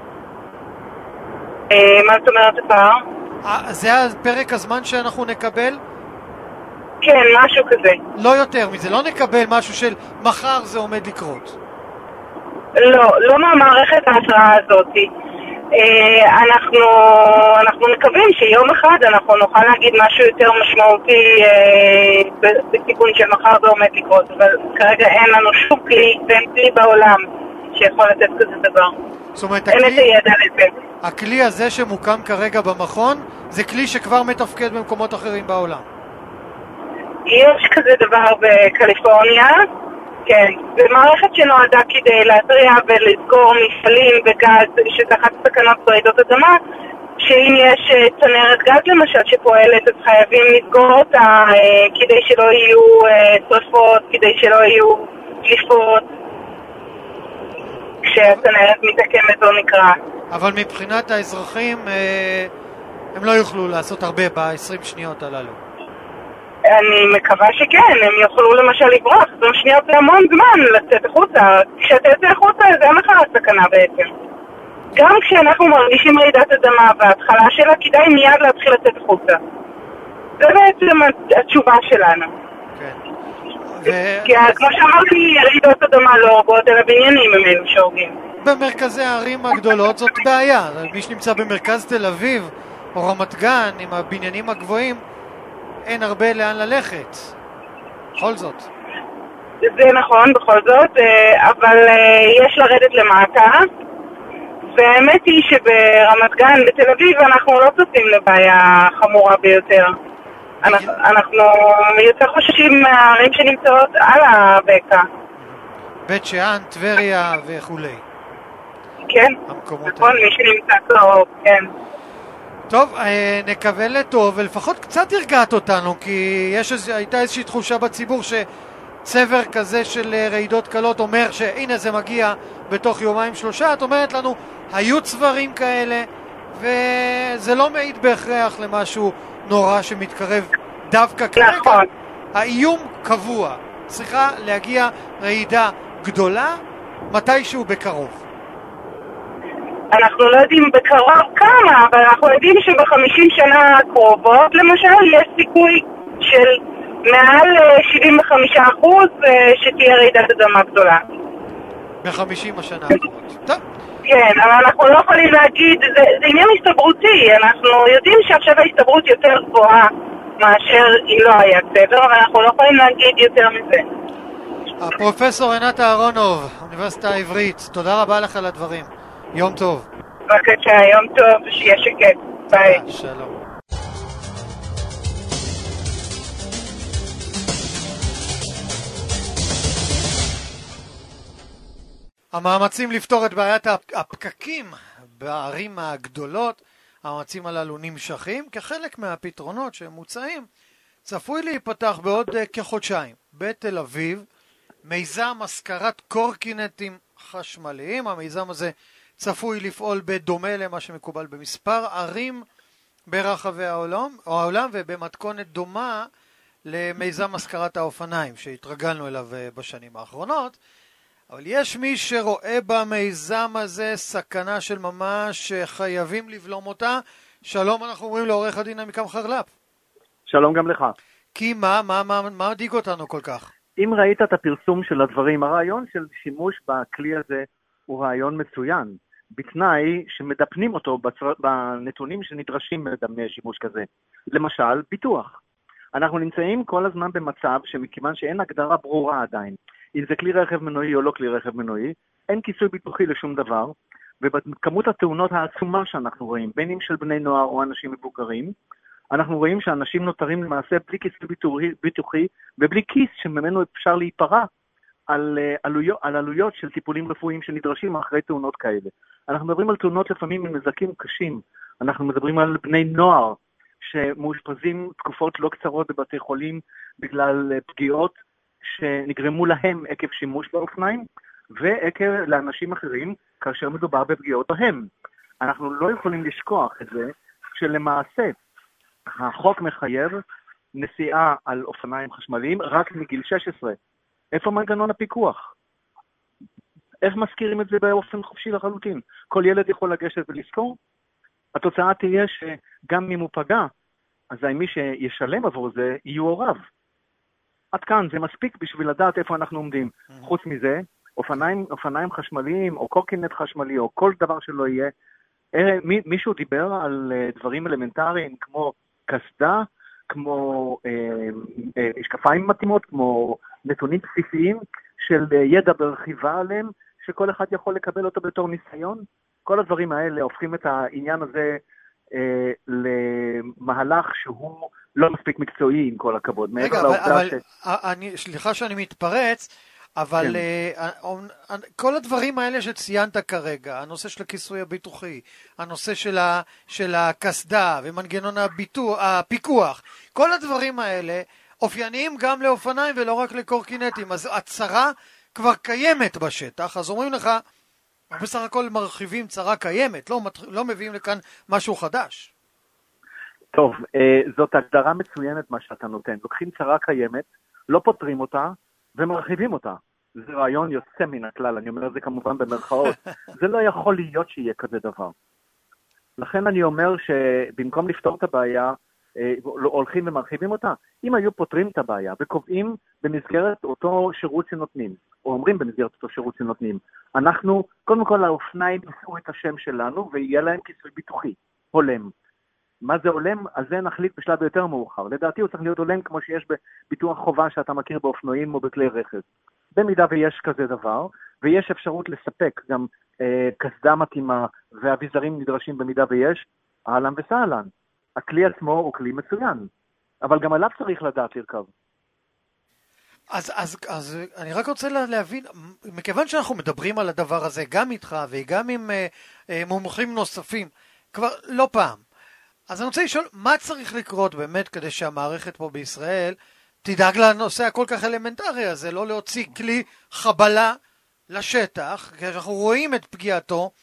Speaker 5: מה זאת אומרת הפער?
Speaker 2: זה הפרק הזמן שאנחנו נקבל?
Speaker 5: כן, משהו כזה.
Speaker 2: לא יותר מזה, לא נקבל משהו של מחר זה עומד לקרות.
Speaker 5: לא מהמערכת ההתראה הזאת. אנחנו מקווים שיום אחד אנחנו נוכל להגיד משהו יותר משמעותי בסיכון של מחר זה עומד לקרות, אבל כרגע אין לנו שום כלי, ואין כלי בעולם שיכול לתת כזה דבר.
Speaker 2: זאת אומרת,
Speaker 5: אין את הידע לזה.
Speaker 2: הכלי הזה שמוקם כרגע במכון זה כלי שכבר מתפקד במקומות אחרים בעולם.
Speaker 5: יש כזה דבר בקליפורניה, כן. זה מערכת שנועדה כדי להתריע ולסגור מפעלים וגז שתחת סכנות רעידות אדמה, שאם יש צנרת גז למשל שפועלת אז חייבים לסגור אותה כדי שלא יהיו שרפות, כדי שלא יהיו דליפות כשהצנרת מתעקמת או נקרעת.
Speaker 2: אבל מבחינת האזרחים הם לא יוכלו לעשות הרבה ב-20 שניות הללו.
Speaker 5: אני מקווה שכן, הם יוכלו למשל לברוח, 20 שניות זה המון זמן לצאת החוצה. כשאתה יוצא החוצה זה אין לך סכנה בעצם. גם כשאנחנו מרגישים רעידת אדמה בהתחלה שלה, כדאי מיד להתחיל לצאת החוצה. זה בעצם התשובה שלנו.
Speaker 2: כן.
Speaker 5: כי כמו שאמרתי, רעידות אדמה לא הורגות, אלא בניינים הם אלו שהורגים.
Speaker 2: במרכזי הערים הגדולות זאת בעיה. מי שנמצא במרכז תל אביב או רמת גן עם הבניינים הגבוהים, אין הרבה לאן ללכת. בכל זאת.
Speaker 5: זה נכון, בכל זאת, אבל יש לרדת למטה, והאמת היא שברמת גן בתל אביב אנחנו לא צופים לבעיה חמורה ביותר. אנחנו יותר חוששים מהערים שנמצאות על הבקע.
Speaker 2: בית שאן, טבריה וכולי.
Speaker 5: כן, נכון, מי שנמצא קרוב, כן.
Speaker 2: טוב, נקווה לטוב, ולפחות קצת הרגעת אותנו, כי הייתה איזושהי תחושה בציבור שצבר כזה של רעידות קלות אומר שהנה זה מגיע בתוך יומיים שלושה. את אומרת לנו, היו צברים כאלה, וזה לא מעיד בהכרח למשהו נורא שמתקרב דווקא כרגע.
Speaker 5: נכון.
Speaker 2: האיום קבוע. צריכה להגיע רעידה גדולה מתישהו בקרוב.
Speaker 5: אנחנו לא יודעים בקרוב כמה, אבל אנחנו יודעים שב50 שנה הקרובות, למשל, יש סיכוי של מעל 75% שתהיה רעידת אדמה גדולה.
Speaker 2: ב50 השנה הקרובות. טוב.
Speaker 5: כן, אבל אנחנו לא יכולים להגיד, זה עניין הסתברותי, אנחנו יודעים שעכשיו ההסתברות יותר גבוהה מאשר אם לא היה סדר, אבל אנחנו לא יכולים להגיד יותר מזה.
Speaker 2: הפרופסור עינת אהרונוב, אוניברסיטה העברית, תודה רבה לך על הדברים. יום טוב.
Speaker 5: בבקשה, יום טוב, שיהיה שקט. ביי.
Speaker 2: שלום. המאמצים לפתור את בעיית הפקקים בערים הגדולות, המאמצים הללו נמשכים. כחלק מהפתרונות שמוצעים, צפוי להיפתח בעוד כחודשיים בתל אביב מיזם השכרת קורקינטים חשמליים. המיזם הזה צפוי לפעול בדומה למה שמקובל במספר ערים ברחבי העולם ובמתכונת דומה למיזם השכרת האופניים שהתרגלנו אליו בשנים האחרונות. אבל יש מי שרואה במיזם הזה סכנה של ממש שחייבים לבלום אותה. שלום, אנחנו אומרים לעורך הדין עמיקם חרל"פ.
Speaker 6: שלום גם לך.
Speaker 2: כי מה מדאיג אותנו כל כך?
Speaker 6: אם ראית את הפרסום של הדברים, הרעיון של שימוש בכלי הזה הוא רעיון מצוין, בתנאי שמדפנים אותו בנתונים שנדרשים משימוש כזה. למשל, ביטוח. אנחנו נמצאים כל הזמן במצב שמכיוון שאין הגדרה ברורה עדיין, אם זה כלי רכב מנועי או לא כלי רכב מנועי, אין כיסוי ביטוחי לשום דבר, ובכמות התאונות העצומה שאנחנו רואים, בין אם של בני נוער או אנשים מבוגרים, אנחנו רואים שאנשים נותרים למעשה בלי כיסוי ביטוחי ובלי כיס שממנו אפשר להיפרע על עלויות של טיפולים רפואיים שנדרשים אחרי תאונות כאלה. אנחנו מדברים על תאונות לפעמים עם נזקים קשים, אנחנו מדברים על בני נוער שמאושפזים תקופות לא קצרות בבתי חולים בגלל פגיעות שנגרמו להם עקב שימוש באופניים ועקב לאנשים אחרים כאשר מדובר בפגיעות בהם. אנחנו לא יכולים לשכוח את זה שלמעשה החוק מחייב נסיעה על אופניים חשמליים רק מגיל 16. איפה מנגנון הפיקוח? איך מזכירים את זה באופן חופשי לחלוטין? כל ילד יכול לגשת ולזכור? התוצאה תהיה שגם אם הוא פגע, אזי מי שישלם עבור זה יהיו הוריו. עד כאן זה מספיק בשביל לדעת איפה אנחנו עומדים. חוץ מזה, אופניים חשמליים או קורקינט חשמלי או כל דבר שלא יהיה, מישהו דיבר על דברים אלמנטריים כמו קסדה, כמו משקפיים מתאימות, כמו נתונים בסיסיים של ידע ברכיבה עליהם, שכל אחד יכול לקבל אותו בתור ניסיון. כל הדברים האלה הופכים את העניין הזה למהלך שהוא לא מספיק מקצועי עם כל הכבוד.
Speaker 2: רגע, סליחה שאני מתפרץ, אבל כל הדברים האלה שציינת כרגע, הנושא של הכיסוי הביטוחי, הנושא של הקסדה ומנגנון הפיקוח, כל הדברים האלה אופייניים גם לאופניים ולא רק לקורקינטים. אז הצרה כבר קיימת בשטח, אז אומרים לך, בסך הכל מרחיבים צרה קיימת, לא מביאים לכאן משהו חדש.
Speaker 6: טוב, זאת הגדרה מצוינת מה שאתה נותן. לוקחים צרה קיימת, לא פותרים אותה ומרחיבים אותה. זה רעיון יוצא מן הכלל, אני אומר זה כמובן במרכאות. זה לא יכול להיות שיהיה כזה דבר. לכן אני אומר שבמקום לפתור את הבעיה, הולכים ומרחיבים אותה. אם היו פותרים את הבעיה וקובעים במסגרת אותו שירות שנותנים, או אומרים במסגרת אותו שירות שנותנים, אנחנו, קודם כל האופניים יישאו את השם שלנו ויהיה להם כיסוי ביטוחי, הולם. מה זה הולם? אז זה נחליט בשלב יותר מאוחר. לדעתי הוא צריך להיות הולם כמו שיש בביטוח חובה שאתה מכיר באופנועים או בכלי רכב. במידה ויש כזה דבר, ויש אפשרות לספק גם קסדה מתאימה והאביזרים נדרשים במידה ויש, אהלן וסהלן. הכלי עצמו הוא כלי מצוין, אבל גם עליו צריך לדעת לרכב.
Speaker 2: אז אני רק רוצה להבין, מכיוון שאנחנו מדברים על הדבר הזה גם איתך וגם עם מומחים נוספים, כבר לא פעם, אז אני רוצה לשאול, מה צריך לקרות באמת כדי שהמערכת פה בישראל תדאג לנושא הכל כך אלמנטרי הזה, לא להוציא כלי חבלה לשטח, כי אנחנו רואים את פגיעתו,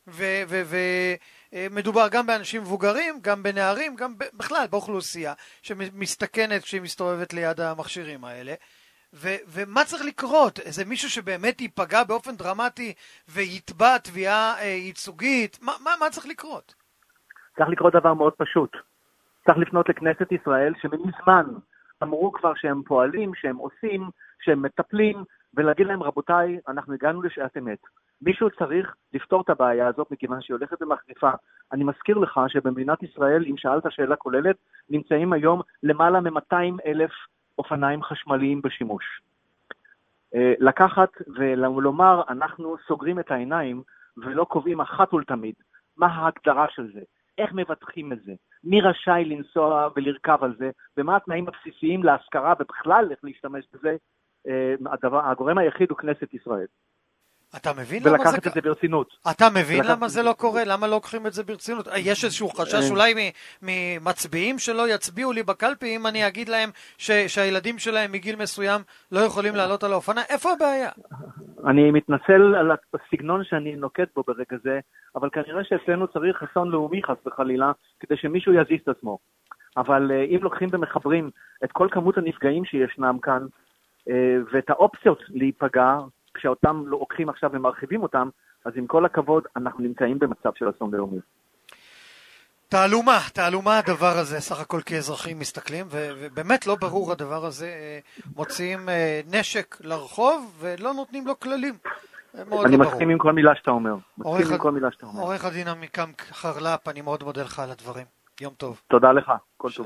Speaker 2: ומדובר גם באנשים מבוגרים, גם בנערים, גם בכלל באוכלוסייה שמסתכנת כשהיא מסתובבת ליד המכשירים האלה. ומה צריך לקרות? איזה מישהו שבאמת ייפגע באופן דרמטי ויתבע תביעה ייצוגית? מה צריך לקרות?
Speaker 6: צריך לקרות דבר מאוד פשוט. צריך לפנות לכנסת ישראל שמזמן אמרו כבר שהם פועלים, שהם עושים, שהם מטפלים, ולהגיד להם, רבותיי, אנחנו הגענו לשעת אמת. מישהו צריך לפתור את הבעיה הזאת מכיוון שהיא הולכת ומחריפה. אני מזכיר לך שבמדינת ישראל, אם שאלת שאלה כוללת, נמצאים היום למעלה מ-200,000 אופניים חשמליים בשימוש. לקחת ולומר, אנחנו סוגרים את העיניים ולא קובעים אחת ולתמיד מה ההגדרה של זה, איך מבטחים את זה, מי רשאי לנסוע ולרכב על זה, ומה התנאים הבסיסיים להשכרה ובכלל איך להשתמש בזה, הגורם היחיד הוא כנסת ישראל.
Speaker 2: אתה מבין למה זה...
Speaker 6: ולקחת את זה ברצינות.
Speaker 2: אתה מבין למה זה לא קורה? למה לא לוקחים את זה ברצינות? יש איזשהו חשש אולי ממצביעים שלא יצביעו לי בקלפי אם אני אגיד להם שהילדים שלהם מגיל מסוים לא יכולים לעלות על האופניים? איפה הבעיה?
Speaker 6: אני מתנצל על הסגנון שאני נוקט בו ברגע זה, אבל כנראה שאצלנו צריך אסון לאומי חס וחלילה, כדי שמישהו יזיז את עצמו. אבל אם לוקחים ומחברים את כל כמות הנפגעים שישנם כאן, ואת האופציות להיפגע, כשאותם לוקחים עכשיו ומרחיבים אותם, אז עם כל הכבוד אנחנו נמצאים במצב של אסון לאומי.
Speaker 2: תעלומה הדבר הזה, סך הכל כאזרחים מסתכלים, ובאמת לא ברור הדבר הזה, מוציאים נשק לרחוב ולא נותנים לו כללים.
Speaker 6: אני מסכים עם כל מילה שאתה אומר.
Speaker 2: עורך הדין עמיקם חרל"פ, אני מאוד מודה לך על הדברים. יום טוב.
Speaker 6: תודה לך, כל טוב.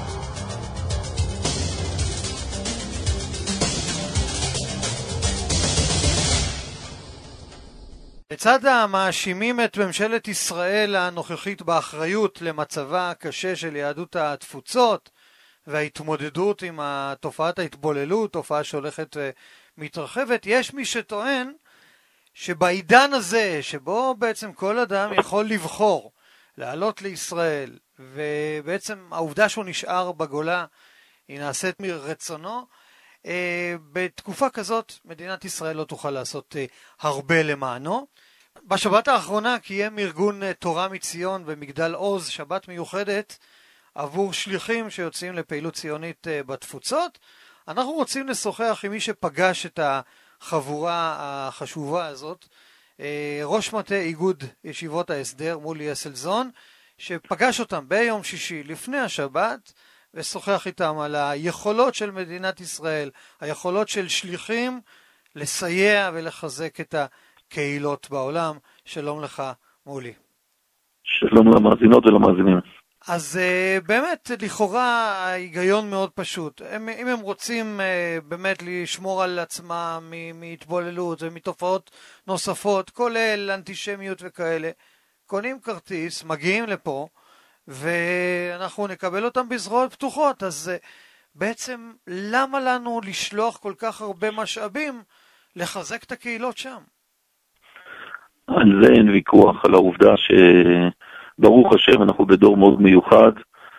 Speaker 2: לצד המאשימים את ממשלת ישראל הנוכחית באחריות למצבה הקשה של יהדות התפוצות וההתמודדות עם תופעת ההתבוללות, תופעה שהולכת ומתרחבת, יש מי שטוען שבעידן הזה, שבו בעצם כל אדם יכול לבחור לעלות לישראל, ובעצם העובדה שהוא נשאר בגולה היא נעשית מרצונו, בתקופה כזאת מדינת ישראל לא תוכל לעשות הרבה למענו. בשבת האחרונה קיים ארגון תורה מציון ומגדל עוז שבת מיוחדת עבור שליחים שיוצאים לפעילות ציונית בתפוצות. אנחנו רוצים לשוחח עם מי שפגש את החבורה החשובה הזאת, ראש מטה איגוד ישיבות ההסדר מולי אסלזון, שפגש אותם ביום שישי לפני השבת ושוחח איתם על היכולות של מדינת ישראל, היכולות של שליחים לסייע ולחזק את הקהילות בעולם. שלום לך מולי.
Speaker 7: שלום למאזינות ולמאזינים.
Speaker 2: אז באמת לכאורה ההיגיון מאוד פשוט. אם הם רוצים באמת לשמור על עצמם מהתבוללות ומתופעות נוספות, כולל אנטישמיות וכאלה, קונים כרטיס, מגיעים לפה, ואנחנו נקבל אותם בזרועות פתוחות. אז בעצם למה לנו לשלוח כל כך הרבה משאבים לחזק את הקהילות שם?
Speaker 7: על זה אין ויכוח, על העובדה שברוך השם אנחנו בדור מאוד מיוחד,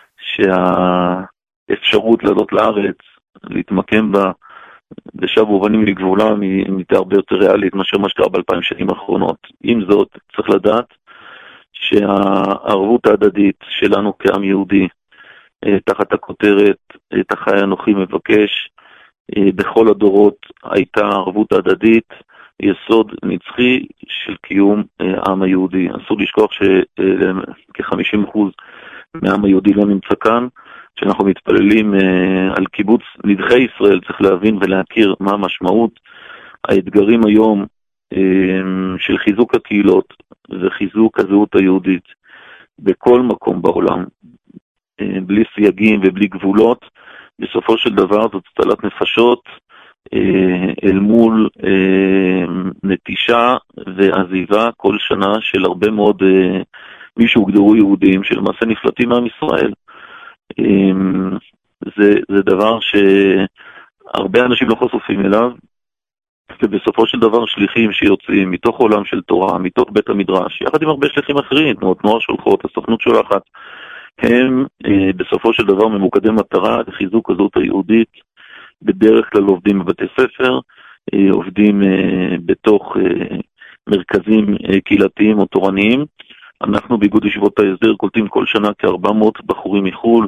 Speaker 7: שהאפשרות לעלות לארץ, להתמקם בה, ושבו ובנים לגבולם, היא נהייתה הרבה יותר ריאלית מאשר מה שקרה ב2000 שנים האחרונות. עם זאת, צריך לדעת שהערבות ההדדית שלנו כעם יהודי, תחת הכותרת, את החי אנוכי מבקש, בכל הדורות הייתה ערבות הדדית, יסוד נצחי של קיום העם היהודי. אסור לשכוח שכ-50% מהעם היהודי לא נמצא כאן, כשאנחנו מתפללים על קיבוץ נדחי ישראל, צריך להבין ולהכיר מה המשמעות. האתגרים היום של חיזוק הקהילות וחיזוק הזהות היהודית בכל מקום בעולם, בלי סייגים ובלי גבולות, בסופו של דבר זאת הצלת נפשות אל מול נטישה ועזיבה כל שנה של הרבה מאוד מי שהוגדרו יהודים שלמעשה נפלטים מעם ישראל. זה דבר שהרבה אנשים לא חשופים אליו, ובסופו של דבר שליחים שיוצאים מתוך עולם של תורה, מתוך בית המדרש, יחד עם הרבה שליחים אחרים, תנועות נוער שולחות, הסוכנות שולחת, הם בסופו של דבר ממוקדי מטרה לחיזוק הזהות היהודית. בדרך כלל עובדים בבתי ספר, עובדים בתוך מרכזים קהילתיים או תורניים. אנחנו באיגוד ישיבות ההסדר קולטים כל שנה כ-400 בחורים מחול,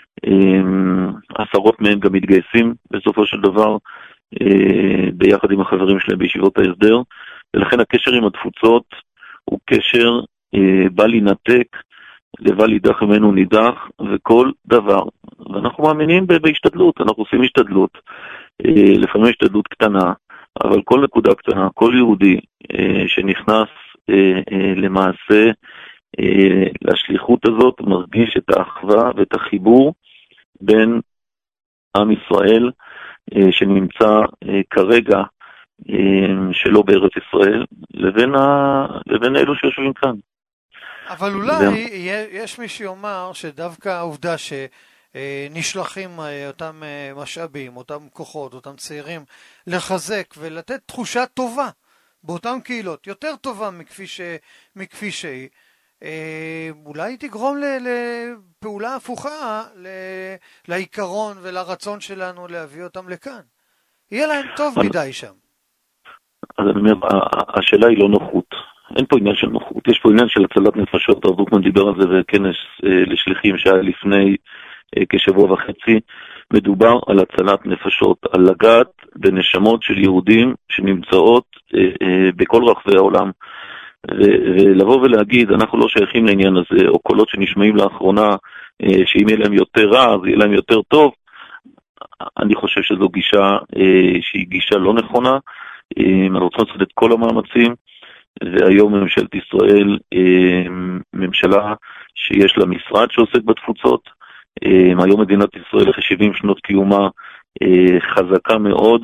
Speaker 7: עשרות מהם גם מתגייסים בסופו של דבר ביחד עם החברים שלהם בישיבות ההסדר, ולכן הקשר עם התפוצות הוא קשר בל ינתק, לבל יידח ממנו נידח, וכל דבר. ואנחנו מאמינים בהשתדלות, אנחנו עושים השתדלות, לפעמים השתדלות קטנה, אבל כל נקודה קטנה, כל יהודי שנכנס למעשה לשליחות הזאת, מרגיש את האחווה ואת החיבור בין עם ישראל שנמצא כרגע שלא בארץ ישראל, לבין אלו שיושבים כאן.
Speaker 2: אבל אולי יש מי שיאמר שדווקא העובדה שנשלחים אותם משאבים, אותם כוחות, אותם צעירים, לחזק ולתת תחושה טובה באותן קהילות יותר טובה מכפי שהיא, אולי תגרום לפעולה הפוכה לעיקרון ולרצון שלנו להביא אותם לכאן. יהיה להם טוב מדי שם.
Speaker 7: אז אני אומר, השאלה היא לא נוחות. אין פה עניין של נוחות. יש פה עניין של הצלת נפשות. הרב דרוקמן דיבר על זה בכנס לשליחים שהיה לפני כשבוע וחצי. מדובר על הצלת נפשות, על לגעת בנשמות של יהודים שנמצאות בכל רחבי העולם. ולבוא ולהגיד, אנחנו לא שייכים לעניין הזה, או קולות שנשמעים לאחרונה, שאם יהיה להם יותר רע, אז יהיה להם יותר טוב, אני חושב שזו גישה שהיא גישה לא נכונה. אנחנו רוצים לעשות את כל המאמצים, והיום ממשלת ישראל, ממשלה שיש לה משרד שעוסק בתפוצות, היום מדינת ישראל אחרי 70 שנות קיומה חזקה מאוד,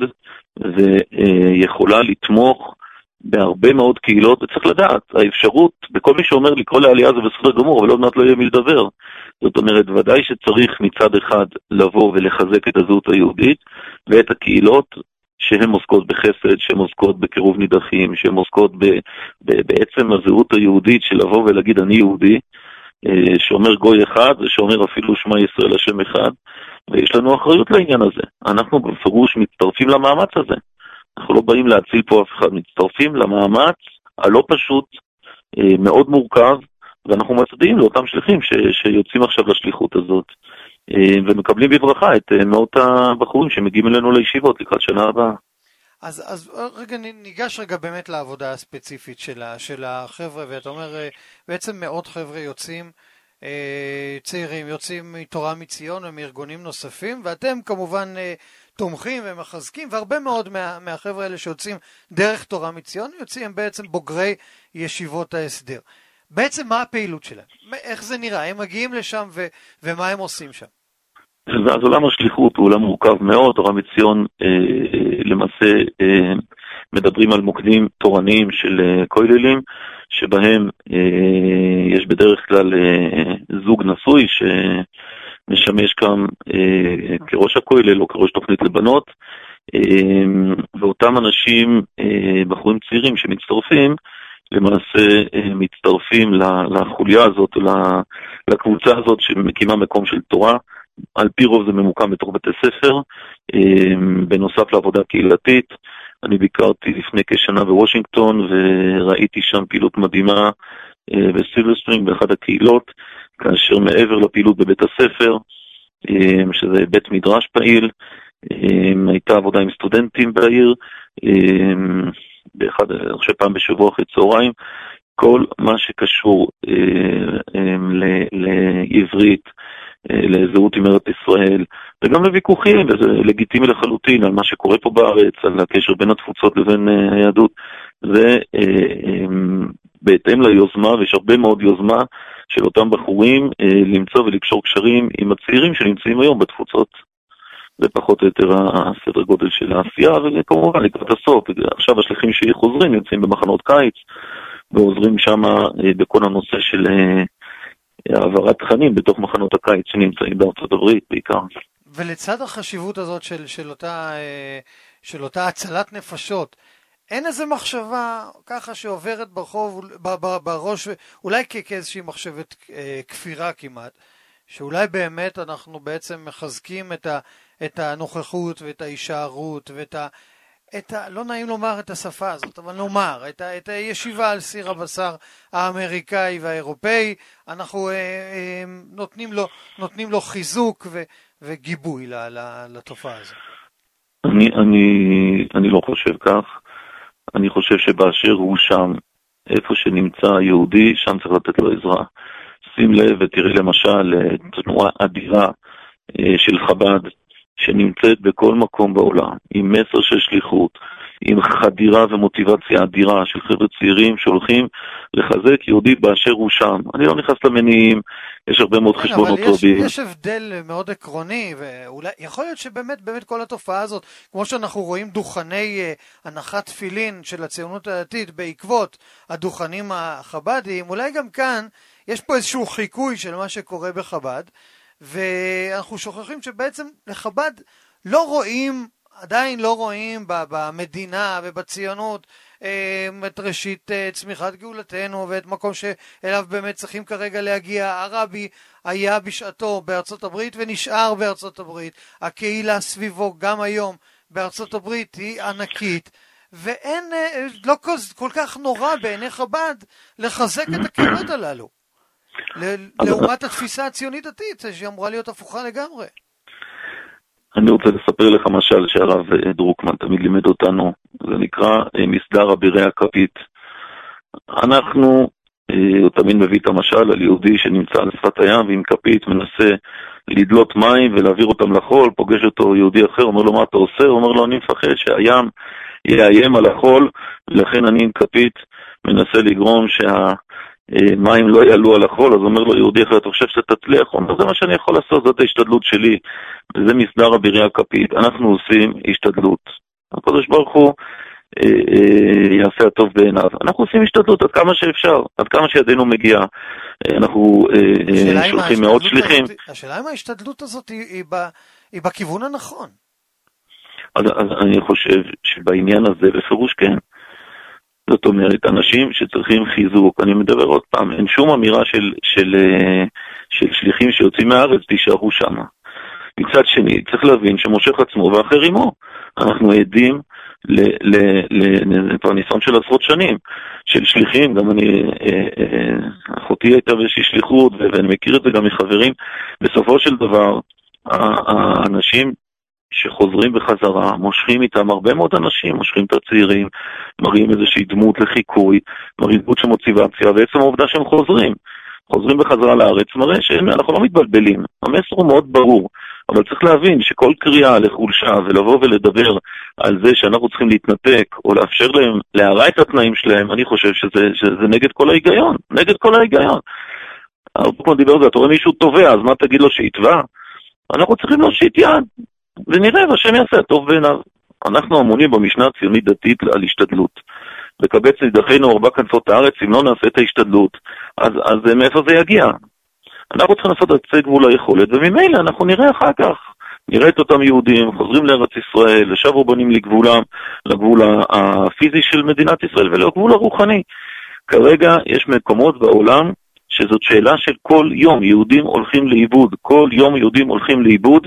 Speaker 7: ויכולה לתמוך בהרבה מאוד קהילות, וצריך לדעת, האפשרות, בכל מי שאומר לקרוא לעלייה זה בסדר גמור, אבל עוד מעט לא יהיה מי לדבר. זאת אומרת, ודאי שצריך מצד אחד לבוא ולחזק את הזהות היהודית, ואת הקהילות שהן עוסקות בחסד, שהן עוסקות בקירוב נידחים, שהן עוסקות בעצם הזהות היהודית של לבוא ולהגיד אני יהודי, שאומר גוי אחד, ושאומר אפילו שמע ישראל השם אחד, ויש לנו אחריות לעניין הזה. אנחנו בפירוש מצטרפים למאמץ הזה. אנחנו לא באים להציל פה אף אחד, מצטרפים למאמץ הלא פשוט, מאוד מורכב, ואנחנו מצדיעים לאותם שליחים שיוצאים עכשיו לשליחות הזאת, ומקבלים בברכה את מאות הבחורים שמגיעים אלינו לישיבות לקראת שנה הבאה.
Speaker 2: אז רגע, ניגש רגע באמת לעבודה הספציפית של החבר'ה, ואתה אומר, בעצם מאות חבר'ה יוצאים, צעירים יוצאים מתורה מציון ומארגונים נוספים, ואתם כמובן תומכים ומחזקים, והרבה מאוד מהחבר'ה האלה שיוצאים דרך תורה מציון, יוצאים בעצם בוגרי ישיבות ההסדר. בעצם מה הפעילות שלהם? איך זה נראה? הם מגיעים לשם ומה הם עושים שם?
Speaker 7: אז עולם השליחות הוא עולם מורכב מאוד. תורה מציון למעשה מדברים על מוקדים תורניים של כוללים, שבהם יש בדרך כלל זוג נשוי שמשמש כאן כראש הכולל או כראש תוכנית לבנות, ואותם אנשים, בחורים צעירים שמצטרפים, למעשה מצטרפים לחוליה הזאת, לקבוצה הזאת שמקימה מקום של תורה. על פי רוב זה ממוקם בתוך בתי ספר, בנוסף לעבודה קהילתית. אני ביקרתי לפני כשנה בוושינגטון וראיתי שם פעילות מדהימה בסילבר ספרינג באחד הקהילות, כאשר מעבר לפעילות בבית הספר, שזה בית מדרש פעיל, הייתה עבודה עם סטודנטים בעיר, אני חושב פעם בשבוע אחרי צהריים, כל מה שקשור לעברית, לזהות עם ארץ ישראל, וגם לוויכוחים, וזה לגיטימי לחלוטין, על מה שקורה פה בארץ, על הקשר בין התפוצות לבין היהדות, זה בהתאם ליוזמה, ויש הרבה מאוד יוזמה של אותם בחורים למצוא ולקשור קשרים עם הצעירים שנמצאים היום בתפוצות. זה פחות או יותר הסדר גודל של העשייה, וכמובן לקראת הסוף. עכשיו השליחים שחוזרים יוצאים במחנות קיץ, ועוזרים שם בכל הנושא של העברת תכנים בתוך מחנות הקיץ שנמצאים בארצות הברית בעיקר.
Speaker 2: ולצד החשיבות הזאת של אותה הצלת נפשות, אין איזה מחשבה ככה שעוברת ברחוב, בראש, אולי כאיזושהי מחשבת כפירה כמעט, שאולי באמת אנחנו בעצם מחזקים את הנוכחות ואת ההישארות ואת לא נעים לומר את השפה הזאת, אבל נאמר, את הישיבה על סיר הבשר האמריקאי והאירופאי, אנחנו נותנים לו חיזוק וגיבוי לתופעה הזאת.
Speaker 7: אני לא חושב כך. אני חושב שבאשר הוא שם, איפה שנמצא היהודי, שם צריך לתת לו עזרה. שים לב ותראה למשל תנועה אדירה של חב"ד, שנמצאת בכל מקום בעולם, עם מסר של שליחות, עם חדירה ומוטיבציה אדירה של חבר'ה צעירים שהולכים לחזק יהודי באשר הוא שם. אני לא נכנס למניעים, יש הרבה מאוד חשבונות רבים.
Speaker 2: אבל יש הבדל מאוד עקרוני, ואולי יכול להיות שבאמת כל התופעה הזאת, כמו שאנחנו רואים דוכני הנחת תפילין של הציונות הדתית בעקבות הדוכנים החב"דיים, אולי גם כאן יש פה איזשהו חיקוי של מה שקורה בחב"ד, ואנחנו שוכחים שבעצם לחב"ד לא רואים עדיין לא רואים במדינה ובציונות את ראשית צמיחת גאולתנו ואת מקום שאליו באמת צריכים כרגע להגיע. הרבי היה בשעתו בארצות הברית ונשאר בארצות הברית. הקהילה סביבו גם היום בארצות הברית היא ענקית, ואין, לא כל כך נורא בעיני חב"ד לחזק את הקהילות הללו. לעומת התפיסה הציונית דתית שאמורה להיות הפוכה לגמרי.
Speaker 7: אני רוצה לספר לך משל שהרב דרוקמן תמיד לימד אותנו, זה נקרא מסדר אבירי הכפית. הוא תמיד מביא את המשל על יהודי שנמצא על שפת הים ועם כפית מנסה לדלות מים ולהעביר אותם לחול, פוגש אותו יהודי אחר, אומר לו מה אתה עושה? הוא אומר לו אני מפחד שהים יאיים על החול, לכן אני עם כפית מנסה לגרום מים לא יעלו על החול. אז אומר לו יהודי אחר, אתה חושב שאתה תצליח? הוא אומר, זה מה שאני יכול לעשות, זאת ההשתדלות שלי, וזה מסדר אבירי הכפית. אנחנו עושים השתדלות, הקדוש ברוך הוא יעשה הטוב בעיניו. אנחנו עושים השתדלות עד כמה שאפשר, עד כמה שידינו מגיעה. אנחנו שולחים מאות שליחים.
Speaker 2: השאלה אם ההשתדלות הזאת היא בכיוון הנכון.
Speaker 7: אז אני חושב שבעניין הזה בפירוש כן. זאת אומרת, אנשים שצריכים חיזוק, אני מדבר עוד פעם, אין שום אמירה של שליחים שיוצאים מהארץ, תישארו שם. מצד שני, צריך להבין שמושך עצמו ואחר עמו. אנחנו עדים לניסיון של עשרות שנים, של שליחים, גם אחותי הייתה באיזושהי שליחות, ואני מכיר את זה גם מחברים. בסופו של דבר, האנשים שחוזרים בחזרה, מושכים איתם הרבה מאוד אנשים, מושכים את הצעירים, מראים איזושהי דמות לחיקוי, מראים דמות של מוטיבציה, ועצם העובדה שהם חוזרים בחזרה לארץ, מראה שאנחנו לא מתבלבלים. המסר הוא מאוד ברור, אבל צריך להבין שכל קריאה לחולשה ולבוא ולדבר על זה שאנחנו צריכים להתנתק, או לאפשר להם להרע את התנאים שלהם, אני חושב שזה נגד כל ההיגיון, נגד כל ההיגיון. כמו דיבר על זה, אתה רואה מישהו טובה, אז מה תגיד לו שיתבע? אנחנו צריכים להושיט יד. ונראה והשם יעשה טוב בעיניו. אנחנו אמונים במשנה הציונית דתית על השתדלות. לקבץ נידחינו 4 כנפות הארץ, אם לא נעשה את ההשתדלות, אז מאיפה זה יגיע? אנחנו צריכים לעשות את זה גבול היכולת, וממילא אנחנו נראה אחר כך. נראה את אותם יהודים, חוזרים לארץ ישראל, לשבו בנים לגבולם, לגבול הפיזי של מדינת ישראל ולגבול הרוחני. כרגע יש מקומות בעולם שזאת שאלה של כל יום יהודים הולכים לאיבוד, כל יום יהודים הולכים לאיבוד,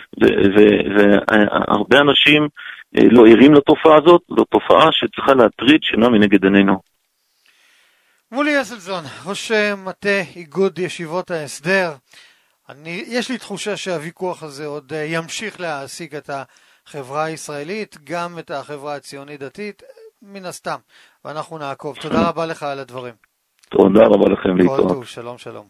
Speaker 7: והרבה אנשים לא ערים לתופעה הזאת, זו תופעה שצריכה להטריד שינה מנגד עינינו.
Speaker 2: מולי אסלזון, ראש מטה איגוד ישיבות ההסדר, יש לי תחושה שהוויכוח הזה עוד ימשיך להעסיק את החברה הישראלית, גם את החברה הציונית דתית, מן הסתם, ואנחנו נעקוב. תודה רבה לך על הדברים.
Speaker 7: תודה רבה לכם להתראות.
Speaker 2: כל טוב, שלום שלום.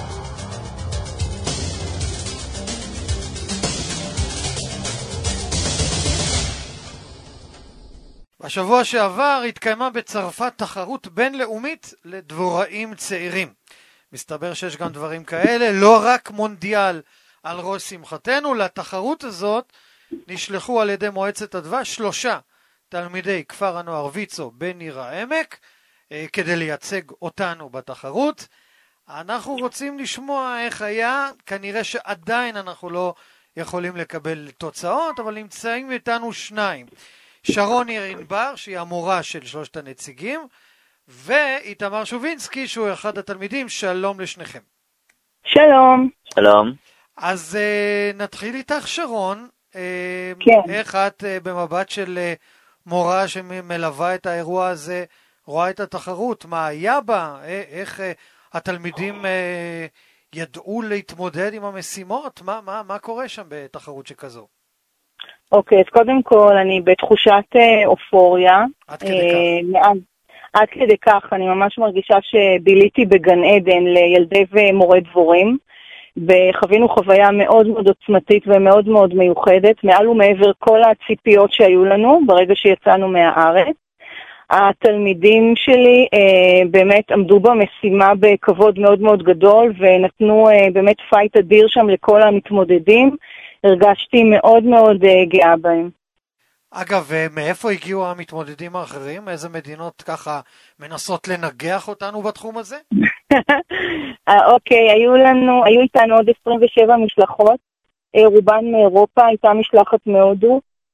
Speaker 2: בשבוע שעבר התקיימה בצרפת תחרות בינלאומית לדבוראים צעירים. מסתבר שיש גם דברים כאלה, לא רק מונדיאל על ראש שמחתנו. לתחרות הזאת נשלחו על ידי מועצת הדבש 3 תלמידי כפר הנוער ויצו בניר העמק, כדי לייצג אותנו בתחרות. אנחנו רוצים לשמוע איך היה, כנראה שעדיין אנחנו לא יכולים לקבל תוצאות, אבל נמצאים איתנו 2. שרון ענבר, שהיא המורה של 3 הנציגים, ואיתמר שובינסקי, שהוא אחד התלמידים. שלום לשניכם.
Speaker 8: שלום.
Speaker 9: שלום.
Speaker 2: אז נתחיל איתך שרון.
Speaker 8: כן.
Speaker 2: איך את במבט של מורה שמלווה את האירוע הזה, רואה את התחרות, מה היה בה, איך התלמידים ידעו להתמודד עם המשימות, מה קורה שם בתחרות שכזו?
Speaker 8: אוקיי, אז קודם כל אני בתחושת אופוריה.
Speaker 2: עד כדי כך.
Speaker 8: עד כדי כך, אני ממש מרגישה שביליתי בגן עדן לילדי ומורי דבורים, וחווינו חוויה מאוד מאוד עוצמתית ומאוד מאוד מיוחדת, מעל ומעבר כל הציפיות שהיו לנו ברגע שיצאנו מהארץ. התלמידים שלי באמת עמדו במשימה בכבוד מאוד מאוד גדול, ונתנו באמת פייט אדיר שם לכל המתמודדים. הרגשתי מאוד מאוד גאה בהם.
Speaker 2: אגב, מאיפה הגיעו המתמודדים האחרים? איזה מדינות ככה מנסות לנגח אותנו בתחום הזה?
Speaker 8: אוקיי, היו איתנו עוד 27 משלחות, רובן מאירופה, הייתה משלחת מהודו,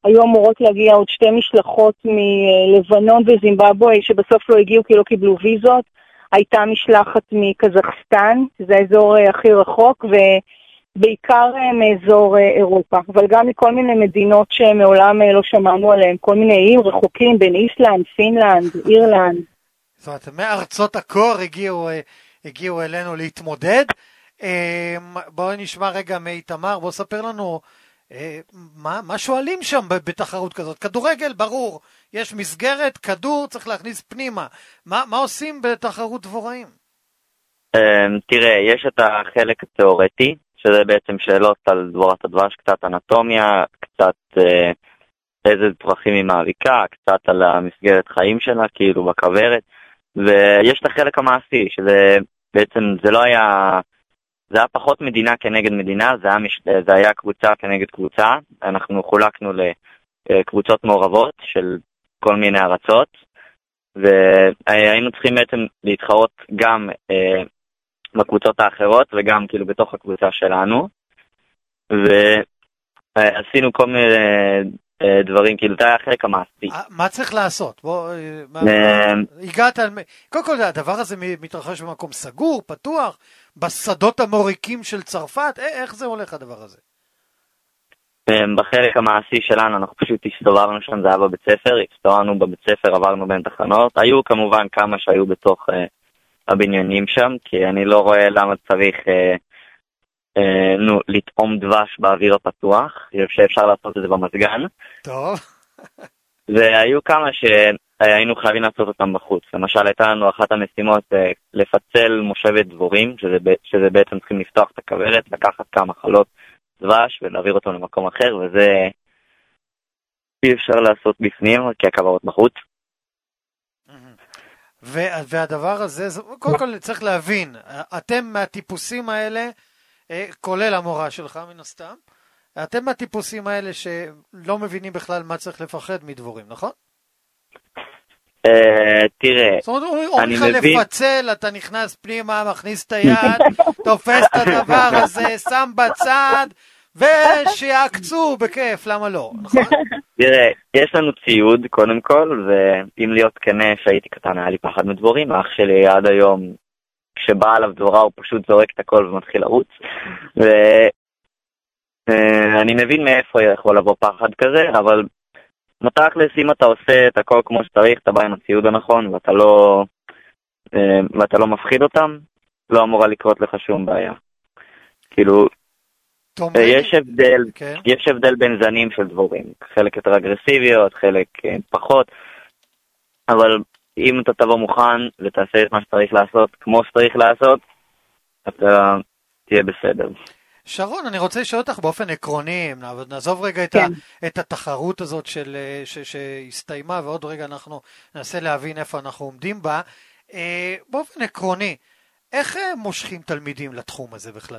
Speaker 8: היו אמורות להגיע עוד 2 משלחות מלבנון וזימבבואה, שבסוף לא הגיעו כי לא קיבלו ויזות. הייתה משלחת מקזחסטן, זה האזור הכי רחוק, ובעיקר מאזור אירופה, אבל גם מכל מיני מדינות שמעולם לא שמענו עליהן, כל מיני איים רחוקים בין איסלנד, פינלנד, אירלנד.
Speaker 2: זאת אומרת, מארצות הקור הגיעו אלינו להתמודד. בואו נשמע רגע מאיתמר, בואו ספר לנו מה שואלים שם בתחרות כזאת. כדורגל, ברור, יש מסגרת, כדור, צריך להכניס פנימה. מה עושים בתחרות דבוראים?
Speaker 9: תראה, יש את החלק התיאורטי, שזה בעצם שאלות על דבורת הדבש, קצת אנטומיה, קצת איזה פרחים היא מאביקה, קצת על המסגרת חיים שלה, כאילו בכוורת, ויש את החלק המעשי, שזה בעצם, זה היה פחות מדינה כנגד מדינה, זה היה קבוצה כנגד קבוצה, אנחנו חולקנו לקבוצות מעורבות של כל מיני ארצות, והיינו צריכים בעצם להתחרות גם בקבוצות האחרות וגם כאילו בתוך הקבוצה שלנו, ועשינו כל מיני דברים, כאילו זה היה החלק המעשי.
Speaker 2: מה צריך לעשות? הגעת על... קודם כל, הדבר הזה מתרחש במקום סגור, פתוח, בשדות המוריקים של צרפת, איך זה הולך הדבר הזה?
Speaker 9: בחלק המעשי שלנו, אנחנו פשוט הסתובבנו שם, זה היה בבית ספר, הסתובבנו בבית ספר, עברנו בין תחנות, היו כמובן כמה שהיו בתוך הבניינים שם, כי אני לא רואה למה צריך לטעום דבש באוויר הפתוח, שאפשר לעשות את זה במזגן.
Speaker 2: טוב.
Speaker 9: והיו כמה שהיינו חייבים לעשות אותם בחוץ. למשל, הייתה לנו אחת המשימות לפצל מושבת דבורים, שזה בעצם צריכים לפתוח את הכוורת, לקחת כמה חלות דבש ולהעביר אותו למקום אחר, וזה אי אפשר לעשות בפנים, כי הכוורות בחוץ.
Speaker 2: והדבר הזה, קודם כל צריך להבין, אתם מהטיפוסים האלה, כולל המורה שלך מן הסתם, אתם מהטיפוסים האלה שלא מבינים בכלל מה צריך לפחד מדבורים, נכון?
Speaker 9: תראה,
Speaker 2: זאת אומרת, אומרים לך לפצל, אתה נכנס פנימה, מכניס את היד, תופס את הדבר הזה, שם בצד, ושיעקצו בכיף, למה לא, נכון?
Speaker 9: תראה, יש לנו ציוד קודם כל, ואם להיות כנה שהייתי קטן, היה לי פחד מדבורים, אח שלי עד היום, כשבא עליו דבורה הוא פשוט זורק את הכל ומתחיל לרוץ, ואני מבין מאיפה יכול לבוא פחד כזה, אבל מתכלס אם אתה עושה את הכל כמו שצריך, אתה בא עם הציוד הנכון ואתה לא מפחיד אותם, לא אמורה לקרות לך שום בעיה. כאילו, יש הבדל בין זנים של דבורים, חלק יותר אגרסיביות, חלק פחות, אבל אם אתה תבוא מוכן ותעשה את מה שצריך לעשות כמו שצריך לעשות, אתה תהיה בסדר.
Speaker 2: שרון, אני רוצה לשאול אותך באופן עקרוני, נעזוב רגע את התחרות הזאת שהסתיימה, ועוד רגע אנחנו ננסה להבין איפה אנחנו עומדים בה. באופן עקרוני, איך מושכים תלמידים לתחום הזה בכלל?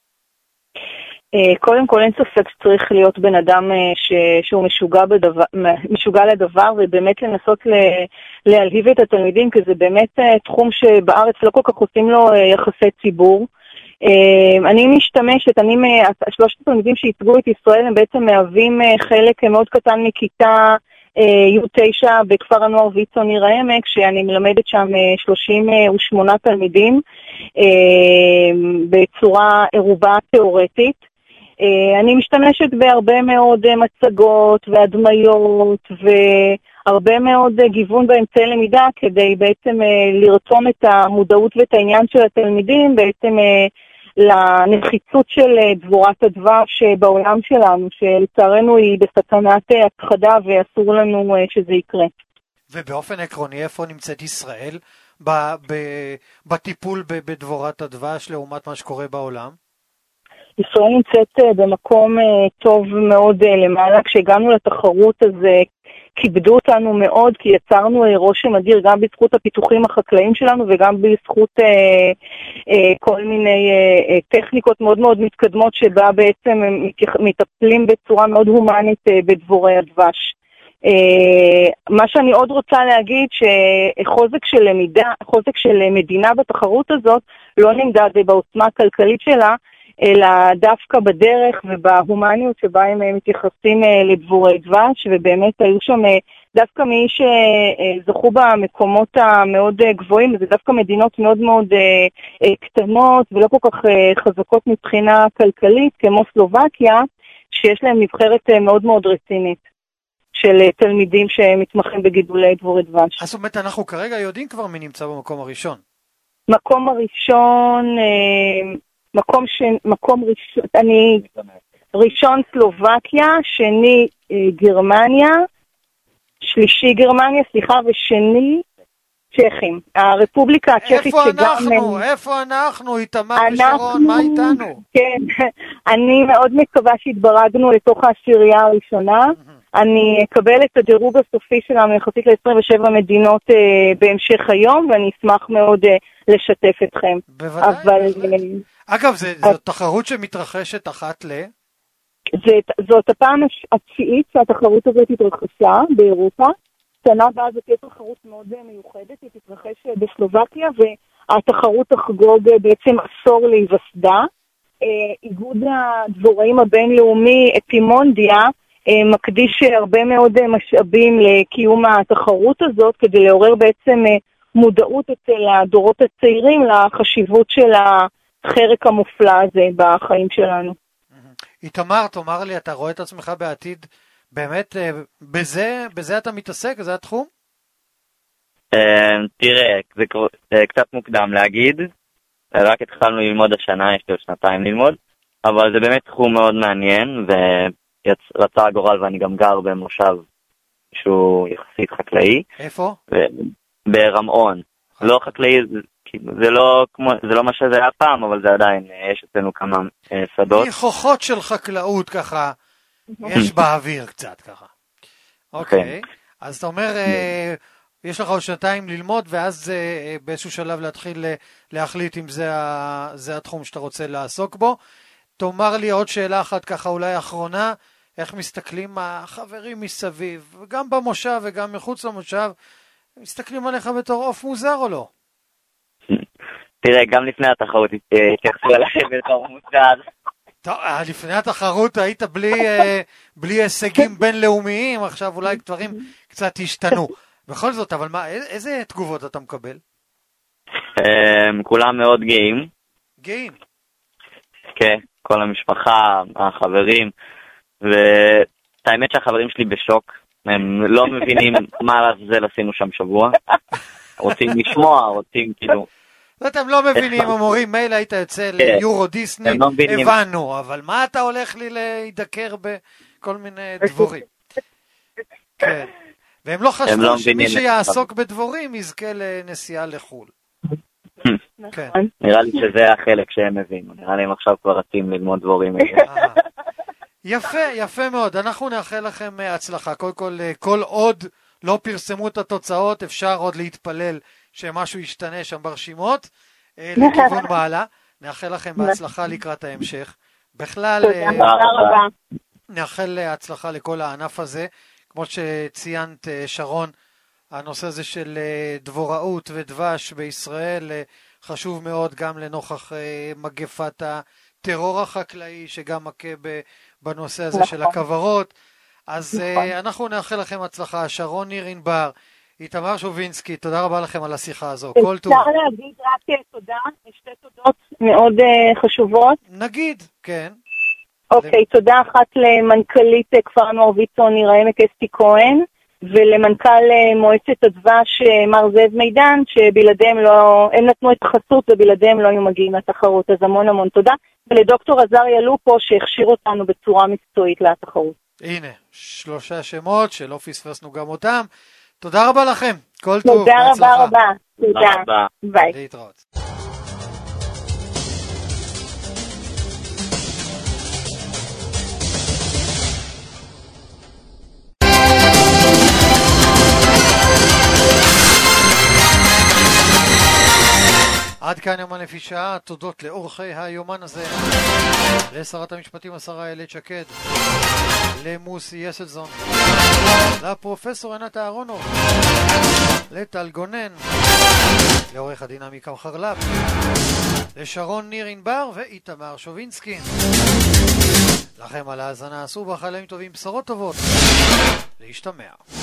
Speaker 8: קודם כל אין ספק שצריך להיות בן אדם שהוא משוגע לדבר, ובאמת לנסות להלהיב את התלמידים, כי זה באמת תחום שבארץ לא כל כך עושים לו יחסי ציבור. אני משתמשת, שלושת התלמידים שייצגו את ישראל הם בעצם מהווים חלק מאוד קטן מכיתה U9 בכפר הנוער ויצו ניר העמק, שאני מלמדת שם 38 תלמידים בצורה ערובה תיאורטית. אני משתמשת בהרבה מאוד מצגות והדמיות והרבה מאוד גיוון באמצעי למידה, כדי בעצם לרתום את המודעות ואת העניין של התלמידים בעצם לנחיצות של דבורת הדבש בעולם שלנו, שלצערנו היא בסכנת הכחדה ואסור לנו שזה יקרה.
Speaker 2: ובאופן עקרוני, איפה נמצאת ישראל בטיפול בדבורת הדבש לעומת מה שקורה בעולם?
Speaker 8: ישראל נמצאת במקום טוב מאוד למעלה. כשהגענו לתחרות אז כיבדו אותנו מאוד, כי יצרנו רושם אדיר גם בזכות הפיתוחים החקלאיים שלנו וגם בזכות כל מיני טכניקות מאוד מאוד מתקדמות שבה בעצם מטפלים בצורה מאוד הומנית בדבורי הדבש. מה שאני עוד רוצה להגיד, שחוזק של מדינה בתחרות הזאת לא נמדד בעוצמה הכלכלית שלה, אלא דווקא בדרך ובהומניות שבה הם מתייחסים לדבורי דבש, ובאמת היו שם דווקא מי שזכו במקומות המאוד גבוהים, זה דווקא מדינות מאוד מאוד קטנות ולא כל כך חזקות מבחינה כלכלית, כמו סלובקיה, שיש להם נבחרת מאוד מאוד רצינית של תלמידים שמתמחים בגידולי דבורי דבש.
Speaker 2: אז זאת אומרת, אנחנו כרגע יודעים כבר מי נמצא במקום הראשון.
Speaker 8: מקום הראשון, ראשון סלובקיה, שני גרמניה, שלישי גרמניה, ושני צ'כים. הרפובליקה הצ'כית שגם...
Speaker 2: איפה אנחנו? איתמר ושרון, מה איתנו?
Speaker 8: כן, אני מאוד מקווה שהתברגנו לתוך העשירייה הראשונה. אני אקבל את הדירוג הסופי שלנו יחסית ל-27 מדינות בהמשך היום, ואני אשמח מאוד לשתף אתכם.
Speaker 2: בוודאי. אגב, זו תחרות שמתרחשת אחת ל...
Speaker 8: זאת הפעם התשיעית שהתחרות הזאת התרחשה באירופה. שנה הבאה זאת תהיה תחרות מאוד מיוחדת, היא תתרחש בסלובקיה, והתחרות תחגוג בעצם עשור להיווסדה. איגוד הדבוראים הבינלאומי אפימונדיה מקדיש הרבה מאוד משאבים לקיום התחרות הזאת, כדי לעורר בעצם מודעות אצל הדורות הצעירים לחשיבות של החרק המופלא הזה בחיים שלנו.
Speaker 2: איתמר, תאמר לי, אתה רואה את עצמך בעתיד באמת, בזה אתה מתעסק? זה התחום?
Speaker 9: תראה, זה קצת מוקדם להגיד, רק התחלנו ללמוד השנה, יש לי עוד 2 ללמוד, אבל זה באמת תחום מאוד מעניין, ורצה הגורל ואני גם גר במושב שהוא יחסית חקלאי.
Speaker 2: איפה?
Speaker 9: ברמאון. לא חקלאי, זה לא מה שזה היה פעם, אבל זה עדיין, יש אצלנו כמה שדות.
Speaker 2: ניחוחות של חקלאות ככה, יש באוויר קצת ככה. אוקיי, אז אתה אומר, יש לך עוד 2 ללמוד, ואז באיזשהו שלב להתחיל להחליט אם זה התחום שאתה רוצה לעסוק בו. תאמר לי עוד שאלה אחת ככה אולי אחרונה, איך מסתכלים החברים מסביב, גם במושב וגם מחוץ למושב, מסתכלים עליך בתור עוף מוזר או לא?
Speaker 9: תראה, גם לפני התחרות התייחסו עליי בתור מוזר.
Speaker 2: טוב, לפני התחרות היית בלי הישגים בינלאומיים, עכשיו אולי דברים קצת השתנו. בכל זאת, אבל איזה תגובות אתה מקבל?
Speaker 9: כולם מאוד גאים.
Speaker 2: גאים?
Speaker 9: כן, כל המשפחה, החברים, והאמת שהחברים שלי בשוק, הם לא מבינים מה זה עשינו שם שבוע. רוצים לשמוע, רוצים כאילו...
Speaker 2: אתם לא מבינים, המורים, מילא היית יוצא ליורו דיסני, הבנו, אבל מה אתה הולך לי להידקר בכל מיני דבורים? כן. והם לא חשבו שמי שיעסוק בדבורים יזכה לנסיעה לחול.
Speaker 9: נראה לי שזה החלק שהם מבינו, נראה לי הם עכשיו כבר רצים ללמוד דבורים.
Speaker 2: יפה, יפה מאוד. אנחנו נאחל לכם הצלחה. קודם כל, כל עוד לא פרסמו את התוצאות, אפשר עוד להתפלל שמשהו ישתנה שם ברשימות, לכיוון מעלה. נאחל לכם בהצלחה לקראת ההמשך. בכלל, נאחל הצלחה לכל הענף הזה. כמו שציינת, שרון, הנושא הזה של דבוראות ודבש בישראל חשוב מאוד גם לנוכח מגפת הטרור החקלאי שגם מכה בנושא הזה של הכוורות. אז אנחנו נאחל לכם הצלחה. שרון ניר ענבר, איתמר שובינסקי, תודה רבה לכם על השיחה הזו. כל טוב.
Speaker 8: אפשר להגיד רק תודה, שתי תודות מאוד חשובות.
Speaker 2: נגיד, כן.
Speaker 8: אוקיי, תודה אחת למנכ"לית כפר הנוער ויצו ניר העמק אסתי כהן, ולמנכ"ל מועצת הדבש מר זאב מידן, שבלעדיהם לא, הם נתנו את החסות ובלעדיהם לא היו מגיעים לתחרות, אז המון המון תודה. ולדוקטור עזריה לופו שהכשיר אותנו בצורה מקצועית לתחרות.
Speaker 2: הנה, 3 שמות שלא פספסנו גם אותם. תודה רבה לכם, כל טוב.
Speaker 8: תודה רבה רבה. תודה. ביי.
Speaker 2: להתראות. עד כאן יומן לפי שעה, תודות לאורחי היומן הזה, לשרת המשפטים השרה איילת שקד, למוסי יסלזון, לפרופסור ענת אהרונוב, לטל גונן, לעורך הדין עמיקם חרלב, לשרון ניר ענבר ואיתמר שובינסקי. לכם על ההאזנה, עשו בחלמים טובים, בשורות טובות, להשתמע.